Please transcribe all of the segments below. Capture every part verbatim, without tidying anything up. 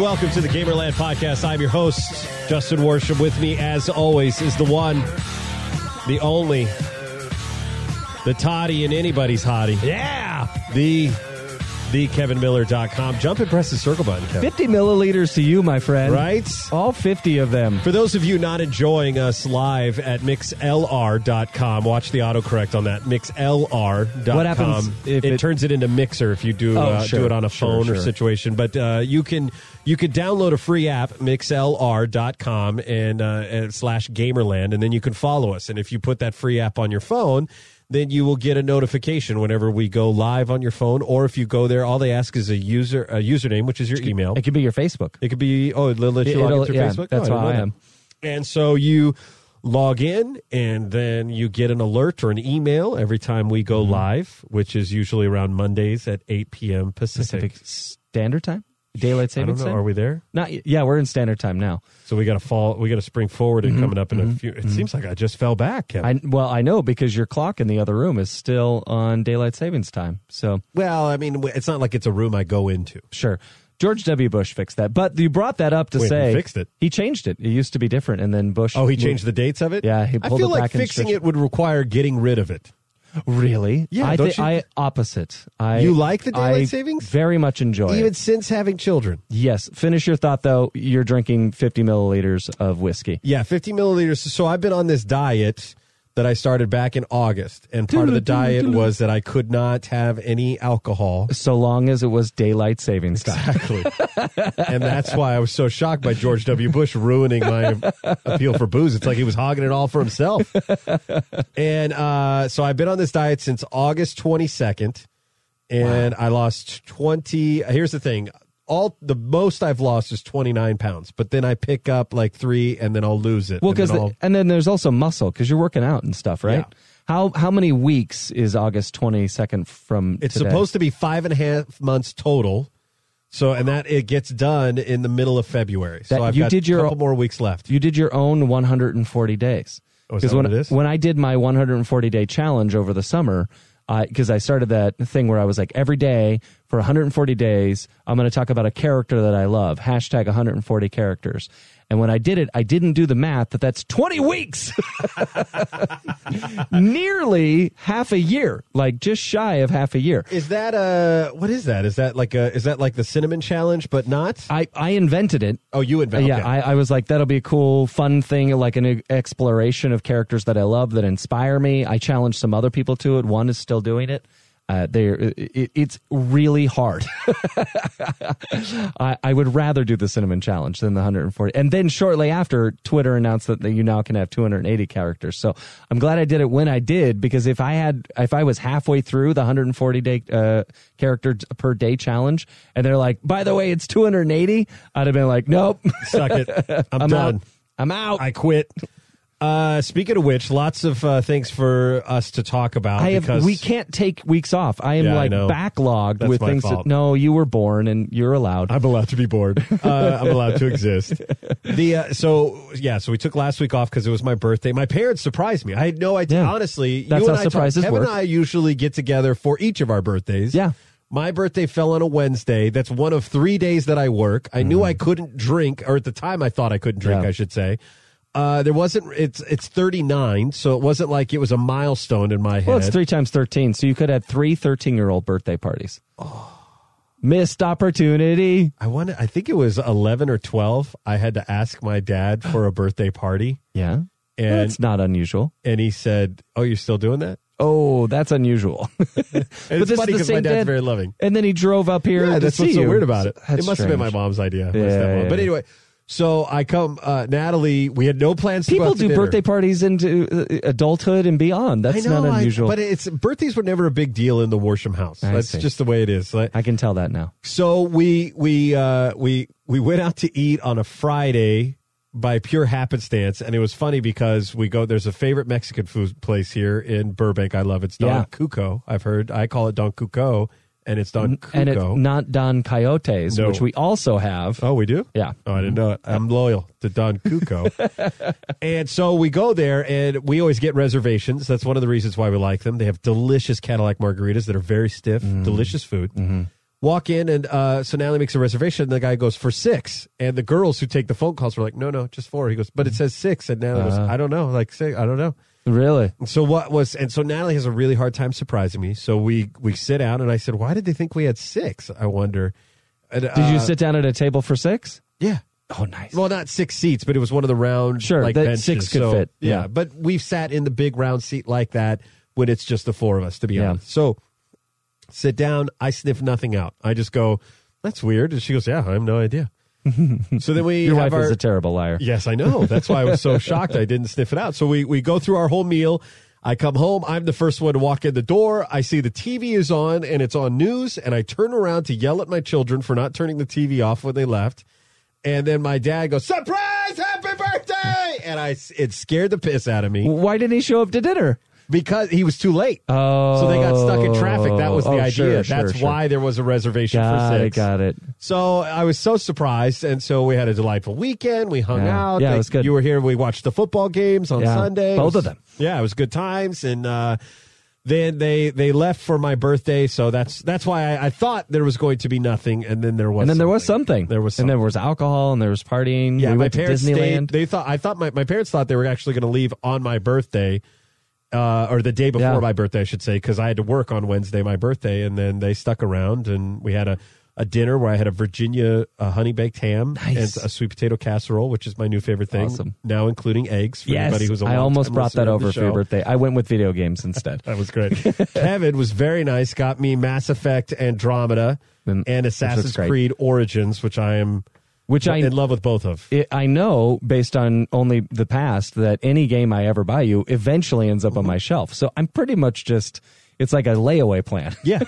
welcome to the Gamerland Podcast. I'm your host, Justin Worsham. With me, as always, is the one, the only, the toddy in anybody's hottie. Yeah! The, the Kevin Miller dot com. Jump and press the circle button, Kevin. fifty milliliters to you, my friend. Right? All fifty of them. For those of you not enjoying us live at mix L R dot com, watch the autocorrect on that, mix L R dot com. What happens if it, it turns it into Mixer if you do Oh, uh, sure, do it on a sure, phone sure. or situation. But uh, you can you could download a free app, mix L R dot com and, uh, and slash Gamerland, and then you can follow us. And if you put that free app on your phone, then you will get a notification whenever we go live on your phone. Or if you go there, all they ask is a user a username, which is your email. It could be your Facebook. It could be, oh, it'll let you log It'll- in through yeah, Facebook? that's Oh, how didn't I know am. that. And so you log in, and then you get an alert or an email every time we go Mm-hmm. live, which is usually around Mondays at eight p.m. Pacific. Pacific Standard Time? Daylight I don't Savings know. Time? Are we there? Not y- Yeah, we're in Standard Time now. So we got to fall. We got to spring forward and Mhm, coming up in mhm, a few. It mhm. seems like I just fell back, Kevin. I, well, I know because your clock in the other room is still on Daylight Savings Time. So, well, I mean, it's not like it's a room I go into. sure. George W. Bush fixed that. But you brought that up to Wait, say... he fixed it? He changed it. It used to be different, and then Bush... Oh, he changed the dates of it? Yeah, he I pulled feel it like back and fixing stretched it would require getting rid of it. Really? Yeah, I don't thi- you- I opposite. I You like the daylight I savings? Very much enjoy Even it. since having children. Yes. Finish your thought though. You're drinking fifty milliliters of whiskey. Yeah, fifty milliliters. So I've been on this diet that I started back in August, and part of the diet was that I could not have any alcohol. So long as it was daylight savings time. Exactly. And that's why I was so shocked by George W. Bush ruining my appeal for booze. It's like he was hogging it all for himself. And uh, so I've been on this diet since August twenty-second, and I lost twenty. Here's the thing. All the most I've lost is twenty-nine pounds, but then I pick up like three and then I'll lose it. Well, and because then the, I'll- and then there's also muscle because you're working out and stuff, right? Yeah. How how many weeks is August twenty-second from? it's today? supposed to be five and a half months total. So, and that it gets done in the middle of February. So That- I've you got did your- a couple more weeks left. You did your own one hundred forty days. Oh, is Because that when what it is? when I did my one hundred forty day challenge over the summer, because I started that thing where I was like, every day for one hundred forty days, I'm going to talk about a character that I love. Hashtag one hundred forty characters. And when I did it, I didn't do the math, but that's twenty weeks. Nearly half a year, like just shy of half a year. Is that uh what is that? Is that like a is that like the cinnamon challenge but not? I, I invented it. Oh, you invented. Yeah, okay. I, I was like, that'll be a cool, fun thing, like an e- exploration of characters that I love that inspire me. I challenged some other people to it. One is still doing it. Uh, they're, it, it's really hard. I, I would rather do the cinnamon challenge than the one hundred forty. And then shortly after, Twitter announced that you now can have two hundred eighty characters. So I'm glad I did it when I did, because if I had, if I was halfway through the one hundred forty day uh, character per day challenge, and they're like, by the way, it's two hundred eighty, I'd have been like, nope, Suck it. I'm, I'm done. out. I'm out. I quit. Uh, speaking of which, lots of uh, things for us to talk about. I have. because We can't take weeks off. I am Yeah, I like know. backlogged That's with my things. fault. That, no, you were born and you're allowed. I'm allowed to be bored. Uh, I'm allowed to exist. The uh, so yeah, so we took last week off because it was my birthday. My parents surprised me. I had no idea. Yeah. Honestly, That's you and how I talk- surprises Kevin work. and I usually get together for each of our birthdays. Yeah. My birthday fell on a Wednesday. That's one of three days that I work. I knew I couldn't drink, or at the time I thought I couldn't drink, Mm-hmm. Yeah. I should say. Uh, there wasn't, it's it's thirty-nine, so it wasn't like it was a milestone in my head. Well, it's three times thirteen, so you could have three thirteen-year-old birthday parties. Missed opportunity. I wanted, I think it was eleven or twelve. I had to ask my dad for a birthday party, Yeah, and that's not unusual. and he said, "Oh, you're still doing that?" Oh, that's unusual. And But it's this is funny the because my same dad's dad- very loving. And then he drove up here. Yeah, to that's see what's so you. weird about it. That's it must have been my strange. mom's idea. my Yeah, stepmom. yeah, But yeah. anyway, so I come, uh, Natalie. We had no plans to go People out to do dinner. birthday parties into uh, adulthood and beyond. That's I know, not I- unusual. but it's birthdays were never a big deal in the Worsham house. I That's see. just the way it is. Like, I can tell that now. So we we uh, we we went out to eat on a Friday by pure happenstance, and it was funny because we go. There's a favorite Mexican food place here in Burbank. I love it. It's Don Yeah. Cuco. I've heard. I call it Don Cuco, and it's Don Cuco. And it's not Don Coyotes, No. which we also have. Oh, we do? Yeah. Oh, I didn't know it. I'm loyal to Don Cuco. And so we go there, and we always get reservations. That's one of the reasons why we like them. They have delicious Cadillac margaritas that are very stiff, delicious food. Walk in, and uh, so Natalie makes a reservation, and the guy goes, for six. And the girls who take the phone calls were like, no, no, just four. He goes, but it says six. And Natalie goes, Uh. I don't know. Like, six, I don't know. Really? And so what was, and so Natalie has a really hard time surprising me. So we, we sit down, and I said, why did they think we had six? I wonder. And, Did you uh, sit down at a table for six? Yeah. Oh, nice. Well, not six seats, but it was one of the round Sure, like that benches. six could So, fit, Yeah. yeah. But we've sat in the big round seat like that when it's just the four of us, to be Yeah. honest. So sit down. I sniff nothing out. I just go, that's weird. And she goes, yeah, I have no idea. So then we Your have wife our, is a terrible liar. Yes, I know. That's why I was so shocked I didn't sniff it out. So we, we go through our whole meal. I come home. I'm the first one to walk in the door. I see the T V is on, and it's on news, and I turn around to yell at my children for not turning the T V off when they left. And then my dad goes, surprise, happy birthday! And I, it scared the piss out of me Why didn't he show up to dinner? because he was too late. Oh. So they got stuck in traffic. That was the Oh, idea. sure, sure, That's sure. why there was a reservation Got for it, six. got it. So I was so surprised, and so we had a delightful weekend. We hung Yeah. out. Yeah, it They- was good. You were here. We watched the football games on Yeah, Sunday. It both was- of them. Yeah, it was good times, and uh, then they they left for my birthday. So that's that's why I, I thought there was going to be nothing, and then there was. And then there was something. There was something. And there was alcohol, and there was partying. Yeah, we my went to parents Disneyland. stayed. They thought I thought my, my parents thought they were actually going to leave on my birthday, uh, or the day before Yeah. my birthday, I should say, because I had to work on Wednesday, my birthday, and then they stuck around, and we had a, a dinner where I had a Virginia uh, honey baked ham Nice. and a sweet potato casserole, which is my new favorite thing. Awesome. Now including eggs for Yes, anybody who's a I almost longtime brought that listener of the over for your show. birthday. I went with video games instead. That was great. Kevin was very nice. Got me Mass Effect Andromeda And- and which looks Assassin's great. Creed Origins, which I am Which I in love with both of. it, I know based on only the past that any game I ever buy you eventually ends up on my shelf. So I'm pretty much just, it's like a layaway plan. Yeah.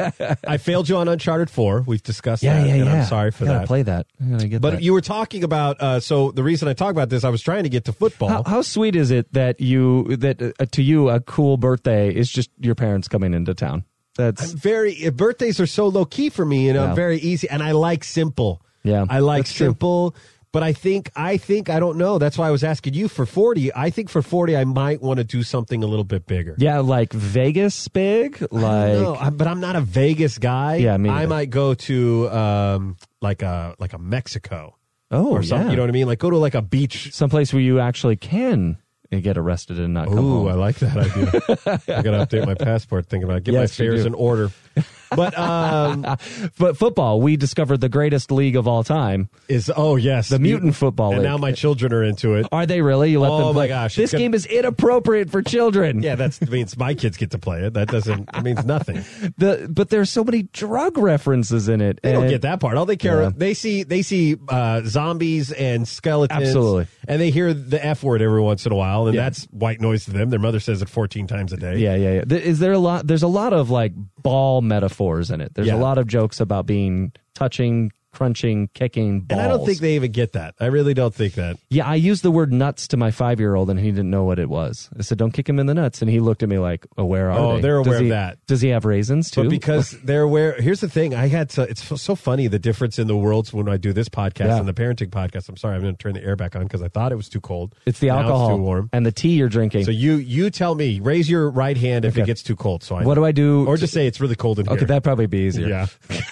I failed you on Uncharted four. We've discussed Yeah, that, yeah, and yeah. I'm sorry for I gotta that. play that. I gotta get But that. you were talking about, uh, so the reason I talk about this, I was trying to get to football. How, how sweet is it that you that uh, to you a cool birthday is just your parents coming into town? That's I'm very, uh, birthdays are so low key for me, and Yeah. I'm very easy, and I like simple. Yeah, I like that's true. simple. But I think, I think, I don't know. That's why I was asking you for forty. I think for forty, I might want to do something a little bit bigger. yeah, like Vegas big, like No, I, but I'm not a Vegas guy. Yeah, me I neither. might go to um, like a like a Mexico oh or something. yeah, You know what I mean? Like go to like a beach. someplace where you actually can get arrested and not come Ooh, home. I like that idea. I got to update my passport. Thinking about it. Get Yes, my you affairs do. in order. But um, But football, we discovered the greatest league of all time, is oh yes, the Mutant Football and League. now my children are into it. Are they really? You let Oh, them my play? gosh, This it's gonna- game is inappropriate for children. Yeah, that means my kids get to play it. That doesn't. It means nothing. The but there's so many drug references in it. They don't and- get that part. All they care, Yeah. they see, they see uh, zombies and skeletons. Absolutely. And they hear the F word every once in a while, and Yeah. that's white noise to them. Their mother says it fourteen times a day. Yeah, yeah, yeah. Th- Is there a lot? There's a lot of like ball metaphors in it. There's Yeah. a lot of jokes about being touching, crunching, kicking balls. And I don't think they even get that. I really don't think that. Yeah, I used the word nuts to my five year old, and he didn't know what it was. I said, "Don't kick him in the nuts," and he looked at me like, "Oh, where are Oh, they?" they're aware Does of he- that. Does he have raisins too? But because they're aware, here's the thing. I had to, it's so funny the difference in the worlds when I do this podcast Yeah. and the parenting podcast. I'm sorry, I'm going to turn the air back on because I thought it was too cold. it's the Now alcohol It's too warm. and the tea you're drinking. So you you tell me, raise your right hand if Okay. it gets too cold. So I what do I do? Or to- just say it's really cold in here. okay, that'd probably be easier. Yeah.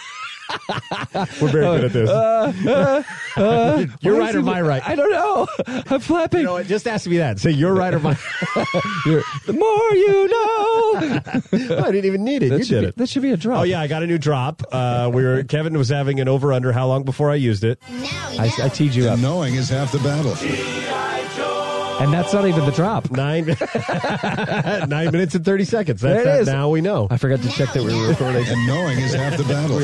We're very good at this. You're Why right is or he- my right? I don't know. I'm flapping. You know what? Just ask me that. Say you're right or my. You're- the more you know. I didn't even need it. That You should did be, it. That should be a drop. Oh yeah, I got a new drop. Uh, we were Kevin was having an over under how long before I used it? Now you I, know. I teed you up, Knowing is half the battle. and that's not even the drop. Nine nine minutes and thirty seconds. That's There it that. is. Now we know. I forgot to check that we were recording. And knowing is half the battle.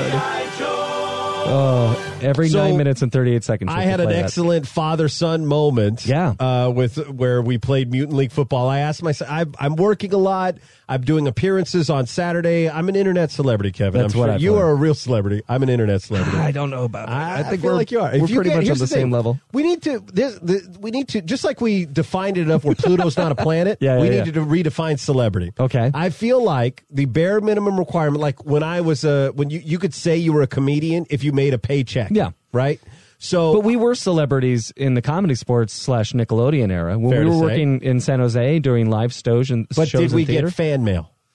Oh, every So, nine minutes and thirty-eight seconds. we I have had to an play that. excellent father-son moment. Yeah. uh, with where we played Mutant League football. I asked myself, I've, I'm working a lot. I'm doing appearances on Saturday. I'm an internet celebrity, Kevin. That's I'm what sure I've you learned. are a real celebrity. I'm an internet celebrity. I don't know about that. I, I think feel we're like you are. We're If you pretty get- much on here's the, thing. same level. We need to. This, the, we need to. Just like we defined it enough where Pluto's not a planet. Yeah, we yeah, needed to redefine celebrity. Okay. I feel like the bare minimum requirement, like when I was a, when you you could say you were a comedian if you made a paycheck. Yeah. Right. So, But we were celebrities in the comedy sports slash Nickelodeon era when Fair we to were say. working in San Jose doing live shows and but shows did we in theater. get fan mail?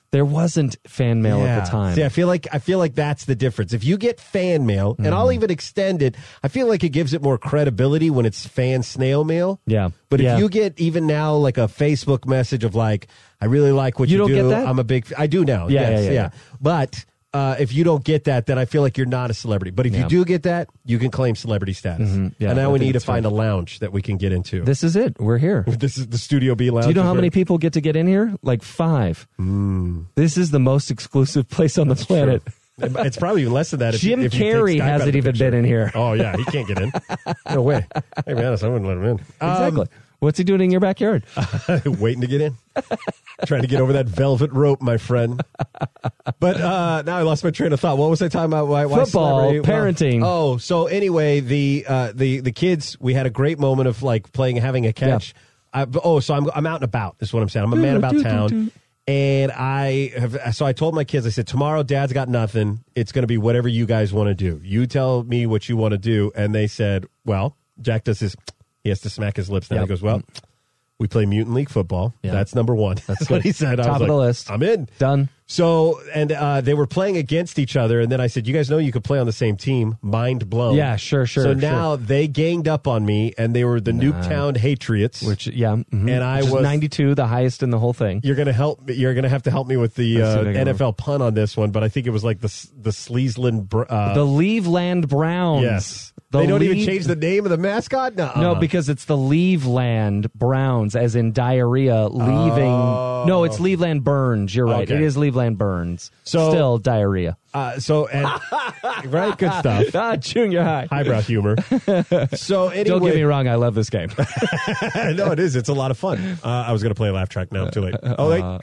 There wasn't fan mail at the time. See, I feel like I feel like that's the difference. If you get fan mail, and mm. I'll even extend it, I feel like it gives it more credibility when it's fan snail mail. Yeah. But yeah. if you get even now like a Facebook message of like, I really like what you, you don't do. Get that? I'm a big. F- I do now. Yeah, yes, yeah, yeah, yeah. yeah. But uh, if you don't get that, then I feel like you're not a celebrity. But if yeah. you do get that, you can claim celebrity status. Mm-hmm. Yeah, and now I we need to right. find a lounge that we can get into. This is it. We're here. This is the Studio B lounge. Do you know how many people get to get in here? Like five. Mm. This is the most exclusive place on the That's planet. True. It's probably even less than that. If Jim you, if Carrey you hasn't even picture. been in here. Oh, yeah. He can't get in. No way. Hey, man, I wouldn't let him in. Exactly. Um, What's he doing in your backyard? Waiting to get in. Trying to get over that velvet rope, my friend. But uh, now I lost my train of thought. What was I talking about? Why, why Football, celebrity? parenting. Well, oh, so anyway, the uh, the the kids, we had a great moment of like playing, having a catch. Yeah. I, oh, so I'm I'm out and about. Is what I'm saying. I'm a man about do, town. do, do. And I have, so I told my kids, I said, tomorrow Dad's got nothing. It's going to be whatever you guys want to do. You tell me what you want to do. And they said, well, Jack does his, he has to smack his lips now. Yep. He goes, well, we play Mutant League football. Yep. That's number one. That's what he said. Top I was of like, the list. I'm in. Done. So, and uh, they were playing against each other. And then I said, you guys know you could play on the same team. Mind blown. Yeah, sure, sure. So sure. now they ganged up on me, and they were the nah. Nuketown Hatriots. Which, yeah. Mm-hmm. And I Which was ninety-two, the highest in the whole thing. You're gonna help. You're gonna have to help me with the uh, N F L pun on this one, but I think it was like the the Sleesland. Uh, the Leveland Browns. Yes. The they don't Lee- even change the name of the mascot? Nuh-uh. No, because it's the Leveland Browns, as in diarrhea, leaving. Oh. No, it's Leveland Burns. You're right. Okay. It is Leveland Burns. So, Still diarrhea. Uh, so, and, right? Good stuff. Ah, junior high. Highbrow humor. So, anyway. Don't get me wrong. I love this game. No, it is. It's a lot of fun. Uh, I was going to play a laugh track. Now I'm too late. Oh, wait. Uh,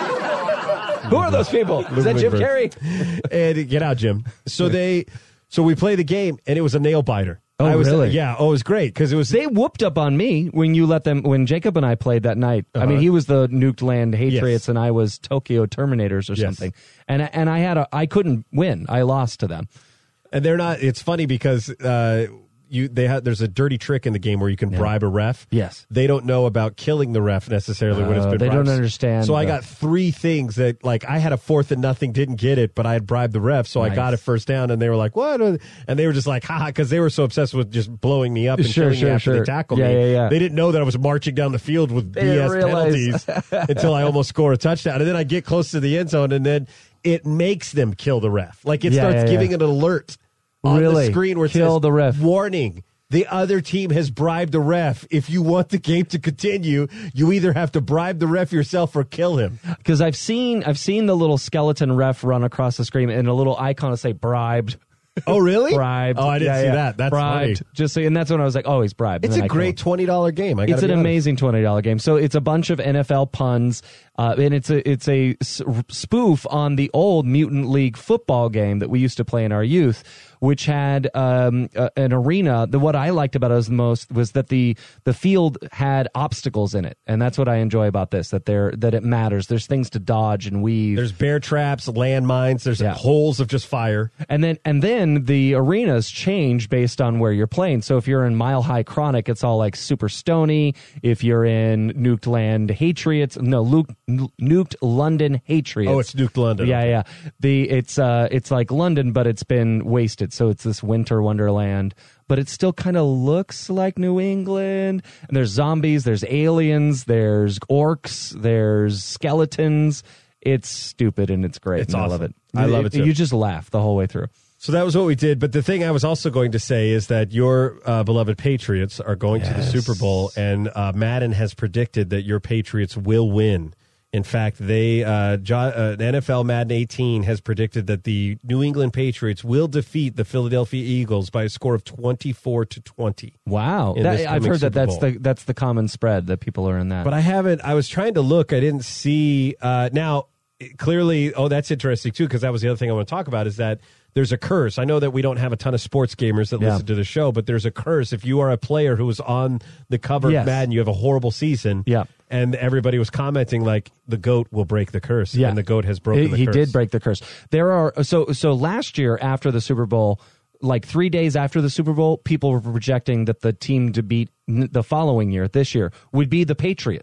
who are those people? Is that Jim Carrey? And get out, Jim. So they, so we play the game, and it was a nail biter. Oh, I was, really? Yeah. Oh, it was great because it was. They whooped up on me when you let them. When Jacob and I played that night. Uh-huh. I mean, he was the Nuked Land Hatriots, yes. and I was Tokyo Terminators or yes. something. And and I had a. I couldn't win. I lost to them. And they're not. It's funny because uh, you they have. There's a dirty trick in the game where you can yeah. bribe a ref. Yes. They don't know about killing the ref necessarily uh, when it's been. They bribed. don't understand. So the, I got three things that like I had a fourth and nothing, didn't get it, but I had bribed the ref, so nice. I got it first down, and they were like, "What?" And they were just like, "Ha!" Because they were so obsessed with just blowing me up and sure, killing sure, me after sure. they tackled yeah, me. Yeah, yeah. They didn't know that I was marching down the field with they B S penalties realize. until I almost score a touchdown, and then I get close to the end zone, and then it makes them kill the ref. Like it yeah, starts yeah, giving yeah. an alert on really? the screen where it kill says, the ref. warning. The other team has bribed the ref. If you want the game to continue, you either have to bribe the ref yourself or kill him. Because I've seen I've seen the little skeleton ref run across the screen and a little icon to say bribed. Oh, really? Bribed. Oh, I didn't yeah, see yeah. that. That's bribed. funny. Just so, and that's when I was like, oh, he's bribed. It's a great twenty dollars game. I It's an be amazing twenty dollars game. So it's a bunch of N F L puns, uh, and it's a it's a spoof on the old Mutant League football game that we used to play in our youth, which had um, a, an arena. The what I liked about it the most was that the the field had obstacles in it, and that's what I enjoy about this. That there that it matters. There's things to dodge and weave. There's bear traps, landmines. There's Yeah. holes of just fire. And then and then the arenas change based on where you're playing. So if you're in Mile High Chronic, it's all like super stony. If you're in Nuked Land Hatriots, no, Luke, Nuked London Hatriots. Oh, it's Nuked London. Yeah, okay. yeah. The it's uh it's like London, but it's been wasted. So it's this winter wonderland, but it still kind of looks like New England. And there's zombies, there's aliens, there's orcs, there's skeletons. It's stupid and it's great. It's and awesome. I love it. I love it too. You just laugh the whole way through. So that was what we did. But the thing I was also going to say is that your uh, beloved Patriots are going Yes. to the Super Bowl, and uh, Madden has predicted that your Patriots will win. In fact, they uh, jo- uh, N F L Madden eighteen has predicted that the New England Patriots will defeat the Philadelphia Eagles by a score of twenty-four to twenty. Wow, in that, this I've coming heard that Super that's Bowl. the that's the common spread that people are in that. But I haven't. I was trying to look. I didn't see. Uh, now, clearly, oh, that's interesting too, because that was the other thing I want to talk about. Is that there's a curse. I know that we don't have a ton of sports gamers that Yeah. listen to the show, but there's a curse. If you are a player who was on the cover Yes. of Madden, you have a horrible season. Yeah. And everybody was commenting like the GOAT will break the curse. Yeah. And the GOAT has broken he, the he curse. did break the curse. There are so so last year after the Super Bowl, like three days after the Super Bowl, people were projecting that the team to beat n- the following year, this year, would be the Patriots.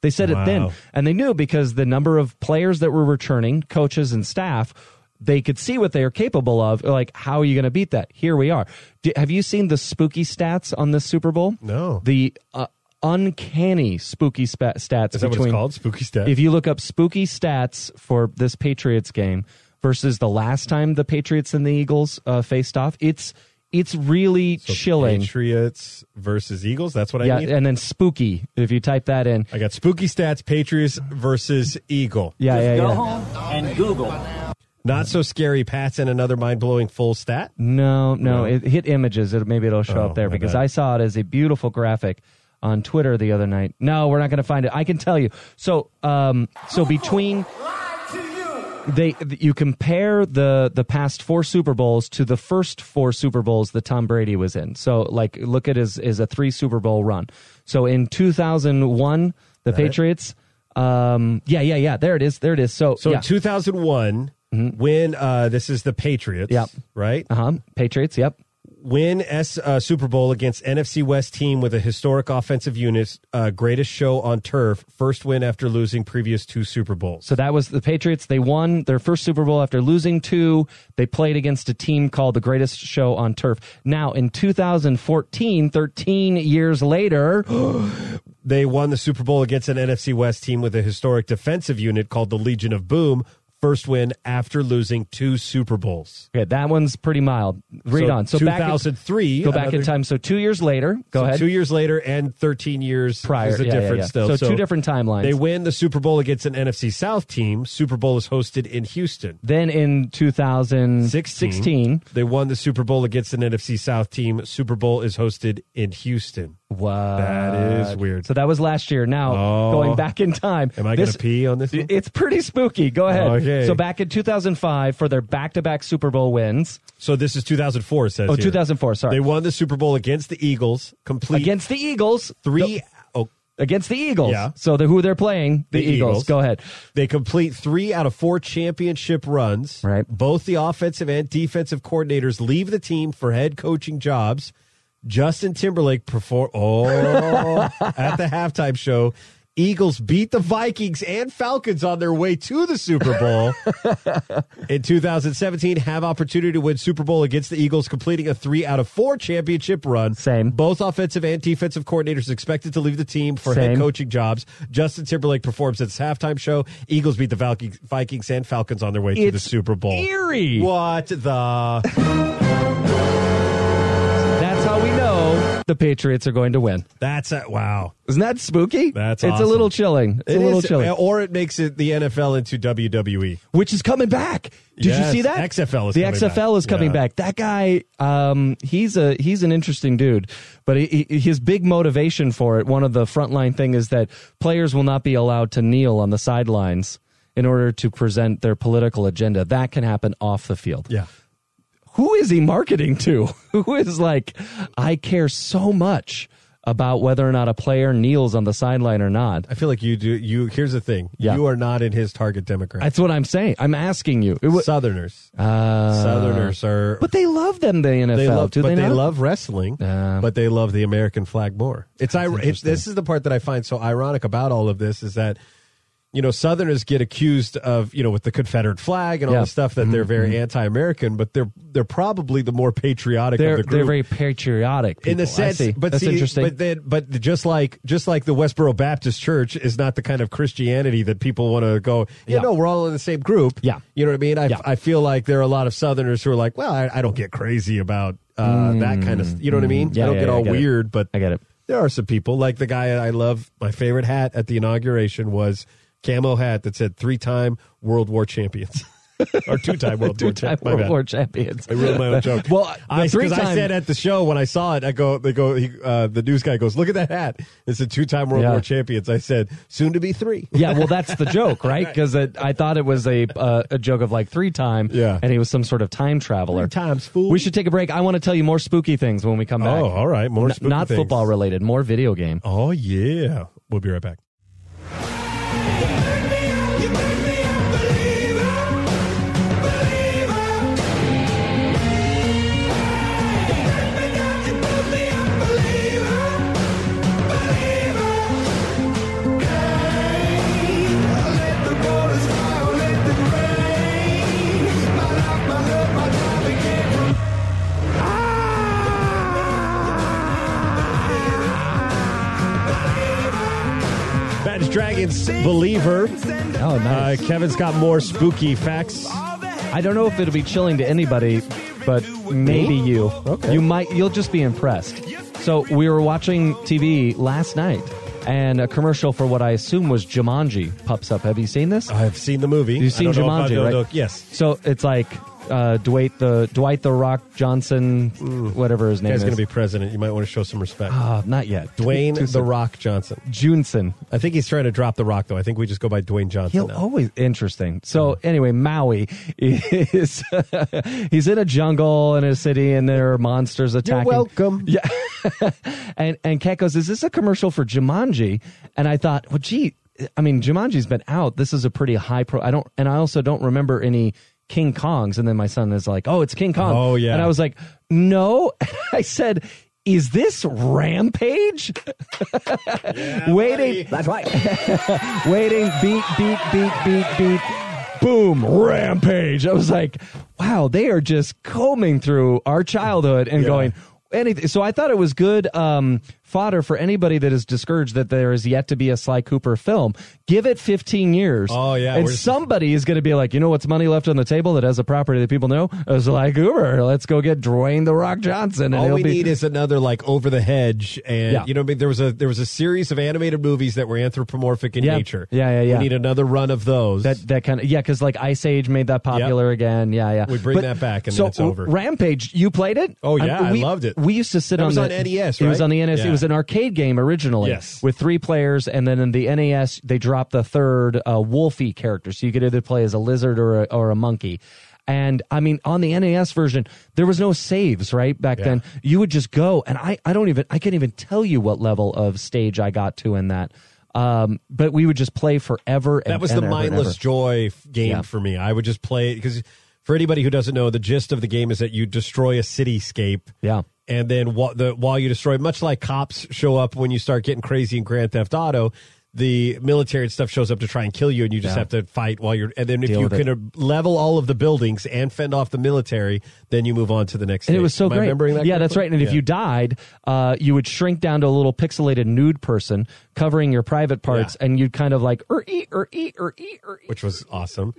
They said Wow. it then. And they knew because the number of players that were returning, coaches and staff, they could see what they are capable of. Like, how are you going to beat that? Here we are. Do, have you seen the spooky stats on this Super Bowl? No. The uh, uncanny spooky spa- stats. Is that between, what it's called? Spooky stats? If you look up spooky stats for this Patriots game versus the last time the Patriots and the Eagles uh, faced off, it's it's really So chilling. Patriots versus Eagles. That's what I Yeah, need. and then spooky. If you type that in, I got spooky stats. Patriots versus Eagle. yeah, yeah, Go yeah. home and Google. Not so scary. Pats and another mind blowing full stat. No, no, No. it hit images. It, maybe it'll show Oh, up there my because bad. I saw it as a beautiful graphic on Twitter the other night. No, we're not going to find it. I can tell you. So, um, so between they, you compare the the past four Super Bowls to the first four Super Bowls that Tom Brady was in. So, like, look at his is a three Super Bowl run. So in two thousand one, the That it? Patriots. Um, yeah, yeah, yeah. There it is. There it is. So, So yeah. in two thousand one, when uh, this is the Patriots, Yep. right? uh huh. Patriots. Yep. Win S uh, Super Bowl against N F C West team with a historic offensive unit, uh, greatest show on turf, first win after losing previous two Super Bowls. So that was the Patriots. They won their first Super Bowl after losing two. They played against a team called the Greatest Show on Turf. Now, in two thousand fourteen, thirteen years later, They won the Super Bowl against an N F C West team with a historic defensive unit called the Legion of Boom, first win after losing two Super Bowls. okay, that one's pretty mild. Read So on. So back in- two thousand three. go back in another- time. So two years later, go so ahead. Two years later and thirteen years Prior, is a yeah, yeah, difference yeah. still. So two different timelines. They win the Super Bowl against an N F C South team. Super Bowl is hosted in Houston. Then in two thousand sixteen, They won the Super Bowl against an N F C South team. Super Bowl is hosted in Houston. wow, That is weird. So that was last year. Now Oh. going back in time, Am I this- going to pee on this one? It's pretty spooky. Go ahead. Okay. So back in two thousand five for their back-to-back Super Bowl wins. So this is two thousand four, it says Oh, here. two thousand four, sorry. They won the Super Bowl against the Eagles. Complete Against the Eagles. three. Oh, Against the Eagles. Yeah. So the, who they're playing, the, The Eagles. Eagles. Go ahead. they complete three out of four championship runs. Right. Both the offensive and defensive coordinators leave the team for head coaching jobs. Justin Timberlake perform oh at the halftime show. Eagles beat the Vikings and Falcons on their way to the Super Bowl. In two thousand seventeen, have opportunity to win Super Bowl against the Eagles, completing a three out of four championship run. Same. Both offensive and defensive coordinators expected to leave the team for Same. head coaching jobs. Justin Timberlake performs at his halftime show. Eagles beat the Valky- Vikings and Falcons on their way to the It's Super Bowl. eerie. What the? That's how we know the Patriots are going to win. That's a, wow. Isn't that spooky? That's It's awesome. a little chilling. It's It a little is- chilling. or it makes it the N F L into W W E. Which is coming back. Did Yes, you see that? X F L is the coming X F L back. is coming Yeah. back. That guy, um, he's a he's an interesting dude. But he, he- his big motivation for it, one of the frontline thing, is that players will not be allowed to kneel on the sidelines in order to present their political agenda. That can happen off the field. Yeah. Who is he marketing to? Who is like, I care so much about whether or not a player kneels on the sideline or not? I feel like you do. You here's the thing. Yeah. You are not in his target demographic. That's what I'm saying. I'm asking you. It wa- Southerners. uh, Southerners are. But they love them, the N F L. they love, do but they, they, not? love wrestling. Uh, but they love the American flag more. It's, ir- it's interesting. this is the part that I find so ironic about all of this is that you know Southerners get accused of you know with the Confederate flag and all Yeah. the stuff that they're very Mm-hmm. anti-American, but they're they're probably the more patriotic They're of the group. they're very patriotic people. in the I sense, see. but That's see, interesting. But then, but just like just like the Westboro Baptist Church is not the kind of Christianity that people want to go. You Yeah. know, we're all in the same group. Yeah. you know what I mean. I Yeah. I feel like there are a lot of Southerners who are like, well, I, I don't get crazy about uh, that kind of. You know what I mean? Yeah, I don't yeah, get yeah, I all get it. weird, but I get it. there are some people like the guy I love. My favorite hat at the inauguration was camo hat that said three-time World War champions. Or two-time World War Two-time champions. My World bad. War champions. I ruined my own joke. Well, I, the because I three-time- said at the show when I saw it, I go, they go, he, uh, the news guy goes, look at that hat. It's a two-time World Yeah. War champions. I said, soon to be three. Yeah, well, that's the joke, right? Because I thought it was a uh, a joke of like three time, Yeah. and he was some sort of time traveler. Three times, fool. We should take a break. I want to tell you more spooky things when we come back. Oh, all right. More N- spooky not things. football related, more video game. Oh, yeah. We'll be right back. Believer. Oh, nice. Uh, Kevin's got more spooky facts. I don't know if it'll be chilling to anybody, but maybe you. Okay. You might. You'll just be impressed. So we were watching T V last night, and a commercial for what I assume was Jumanji pops up. Have you seen this? I've seen the movie. You've seen I don't know if I Jumanji, know right? the- yes. So it's like uh, Dwight the Dwight the Rock Johnson, whatever his name Guy's is. going to be president. You might want to show some respect. Uh, not yet. Dwayne Too The soon. Rock Johnson. Junson. I think he's trying to drop The Rock, though. I think we just go by Dwayne Johnson He'll now. always interesting. So anyway, Maui is he's in a jungle in a city, and there are monsters attacking. You're welcome. Yeah, and and Kat goes, "Is this a commercial for Jumanji?" And I thought, well, gee, I mean, Jumanji's been out. This is a pretty high pro. I don't, and I also don't remember any King Kongs. And then my son is like, "Oh, it's King Kong." Oh, yeah. And I was like, "No." I said, "Is this Rampage?" Waiting. That's right. Waiting, beat, beat, beat, beat, beat, boom, Rampage. I was like, wow, they are just combing through our childhood and Yeah. going anything. So I thought it was good um, fodder for anybody that is discouraged that there is yet to be a Sly Cooper film. Give it fifteen years. Oh, yeah, And we're- somebody is going to be like, you know what's money left on the table that has a property that people know? Uh, Sly Cooper. Let's go get Dwayne The Rock Johnson. And All he'll we be, need is another like Over the Hedge, and Yeah. you know, what I mean, there was a there was a series of animated movies that were anthropomorphic in Yeah. nature. Yeah, yeah, yeah. We need another run of those. That that kind of yeah, because like Ice Age made that popular again. Yeah, yeah. We bring that back and so then it's over. Rampage, you played it? Oh, yeah, I we, loved it. We used to sit That on was the on N E S, It was right? on the N E S. Yeah. It was an arcade game originally. Yes. with three players, and then in the N E S they dropped the third uh, Wolfie character, so you could either play as a lizard or a, or a monkey. And I mean, on the N E S version, there was no saves, right? Back Yeah. then, you would just go, and I, I don't even, I can't even tell you what level of stage I got to in that. Um, but we would just play forever. And, that was and the ever and mindless ever. joy f- game Yeah. for me. I would just play it because for anybody who doesn't know, the gist of the game is that you destroy a cityscape. Yeah. And then while, the, while you destroy, much like cops show up when you start getting crazy in Grand Theft Auto, the military and stuff shows up to try and kill you, and you just Yeah. have to fight while you're. And then if Deal you with it. can uh, level all of the buildings and fend off the military, then you move on to the next. And stage. it was so Am I great. remembering that yeah, that's correctly? right. And if Yeah. you died, uh, you would shrink down to a little pixelated nude person covering your private parts, Yeah. and you'd kind of like er ee er ee er ee er ee. which was awesome.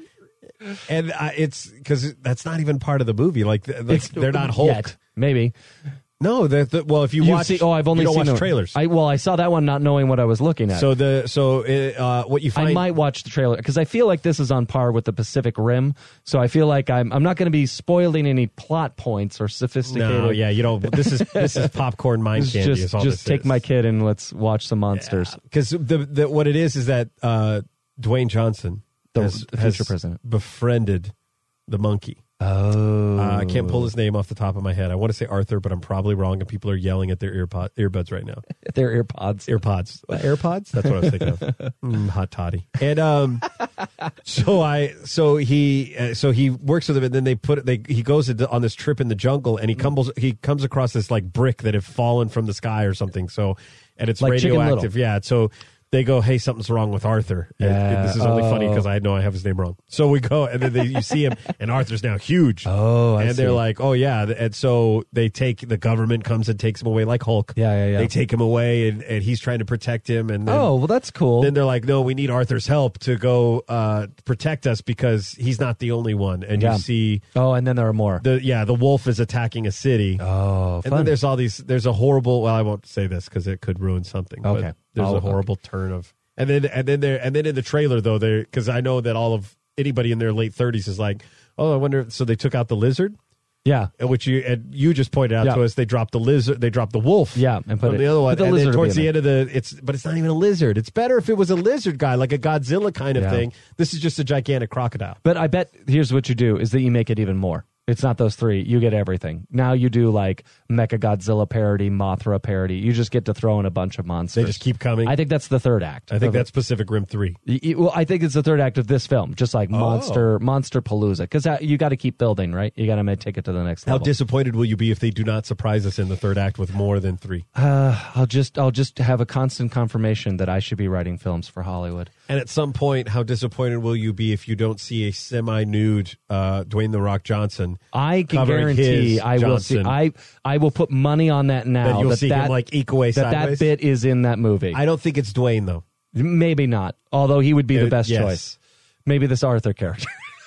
And uh, it's because that's not even part of the movie. Like, th- like they're not Hulk. Yet, maybe. No, the, the, well, if you You've watch, seen- oh, I've only you don't seen watch the trailers. I well, I saw that one not knowing what I was looking at. so the so uh, what you find, I might watch the trailer because I feel like this is on par with the Pacific Rim. So I feel like I'm I'm not going to be spoiling any plot points or sophisticated. no, yeah, you know, this is this is popcorn mind Just candy. just, is all just this take is. my kid and let's watch some monsters. Because the, the what it is is that uh, Dwayne Johnson The has, future has president. befriended the monkey. Oh, Uh, I can't pull his name off the top of my head. I want to say Arthur, but I'm probably wrong, and people are yelling at their earpod, earbuds right now. their earpods. AirPods. Uh, AirPods? That's what I was thinking of. Mm, hot toddy. And um, so I, so he, uh, so he works with them, and then they put, they he goes into, on this trip in the jungle, and he comes, he comes across this like brick that had fallen from the sky or something. So, and it's Like Chicken radioactive. Little. Yeah. So they go, hey, something's wrong with Arthur. And Yeah. this is only funny Oh. because I know I have his name wrong. So we go, and then they, you see him, and Arthur's now huge. Oh, I and they're see. like, oh yeah, and so they take the government comes and takes him away like Hulk. Yeah, yeah, yeah. They take him away, and, and he's trying to protect him. And then, Oh, well, that's cool. then they're like, no, we need Arthur's help to go uh, protect us because he's not the only one. And Yeah. you see oh, and then there are more. the yeah, the wolf is attacking a city. Oh, and fun. then there's all these. There's a horrible. Well, I won't say this because it could ruin something. Okay. But there's I'll- a horrible turn of. And then and then there and then in the trailer though there because I know that all of anybody in their late thirties is like, oh, I wonder. If, so they took out the lizard. yeah. And which you and you just pointed out Yeah. to us, they dropped the lizard, they dropped the wolf, Yeah, and put from it- the other one. put the and lizard then will towards be the in end of the, it's but it's not even a lizard. It's better if it was a lizard guy, like a Godzilla kind of Yeah. thing. This is just a gigantic crocodile. But I bet here's what you do is that you make it even more. It's not those three. You get everything. Now you do like Mecha Godzilla parody, Mothra parody. You just get to throw in a bunch of monsters. They just keep coming. I think that's the third act. I think of it. that's Pacific Rim three. Y- y- Well, I think it's the third act of this film, just like Oh. Monster Monster Palooza, because you got to keep building, right? You got to take it to the next How level. disappointed will you be if they do not surprise us in the third act with more than three? uh, I'll just I'll just have a constant confirmation that I should be writing films for Hollywood. And at some point, how disappointed will you be if you don't see a semi-nude uh, Dwayne the Rock Johnson? I can covering guarantee his I will see. Johnson? I I will put money on that now. That you'll that see that, him like eke away that sideways. that bit is in that movie. I don't think it's Dwayne though. Maybe not, although he would be the It- best yes. choice. Maybe this Arthur character.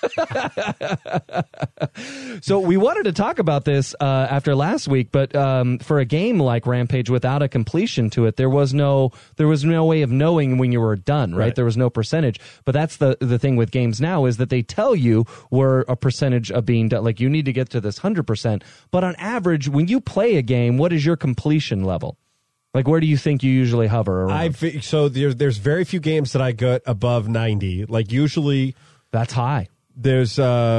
So we wanted to talk about this uh, after last week, but um, for a game like Rampage without a completion to it, there was no there was no way of knowing when you were done, right? Right. There was no percentage. But that's the the thing with games now is that they tell you where a percentage of being done. Like you need to get to this one hundred percent. But on average, when you play a game, what is your completion level? Like where do you think you usually hover around? I fi- so there's there's very few games that I get above ninety. Like usually That's high. there's uh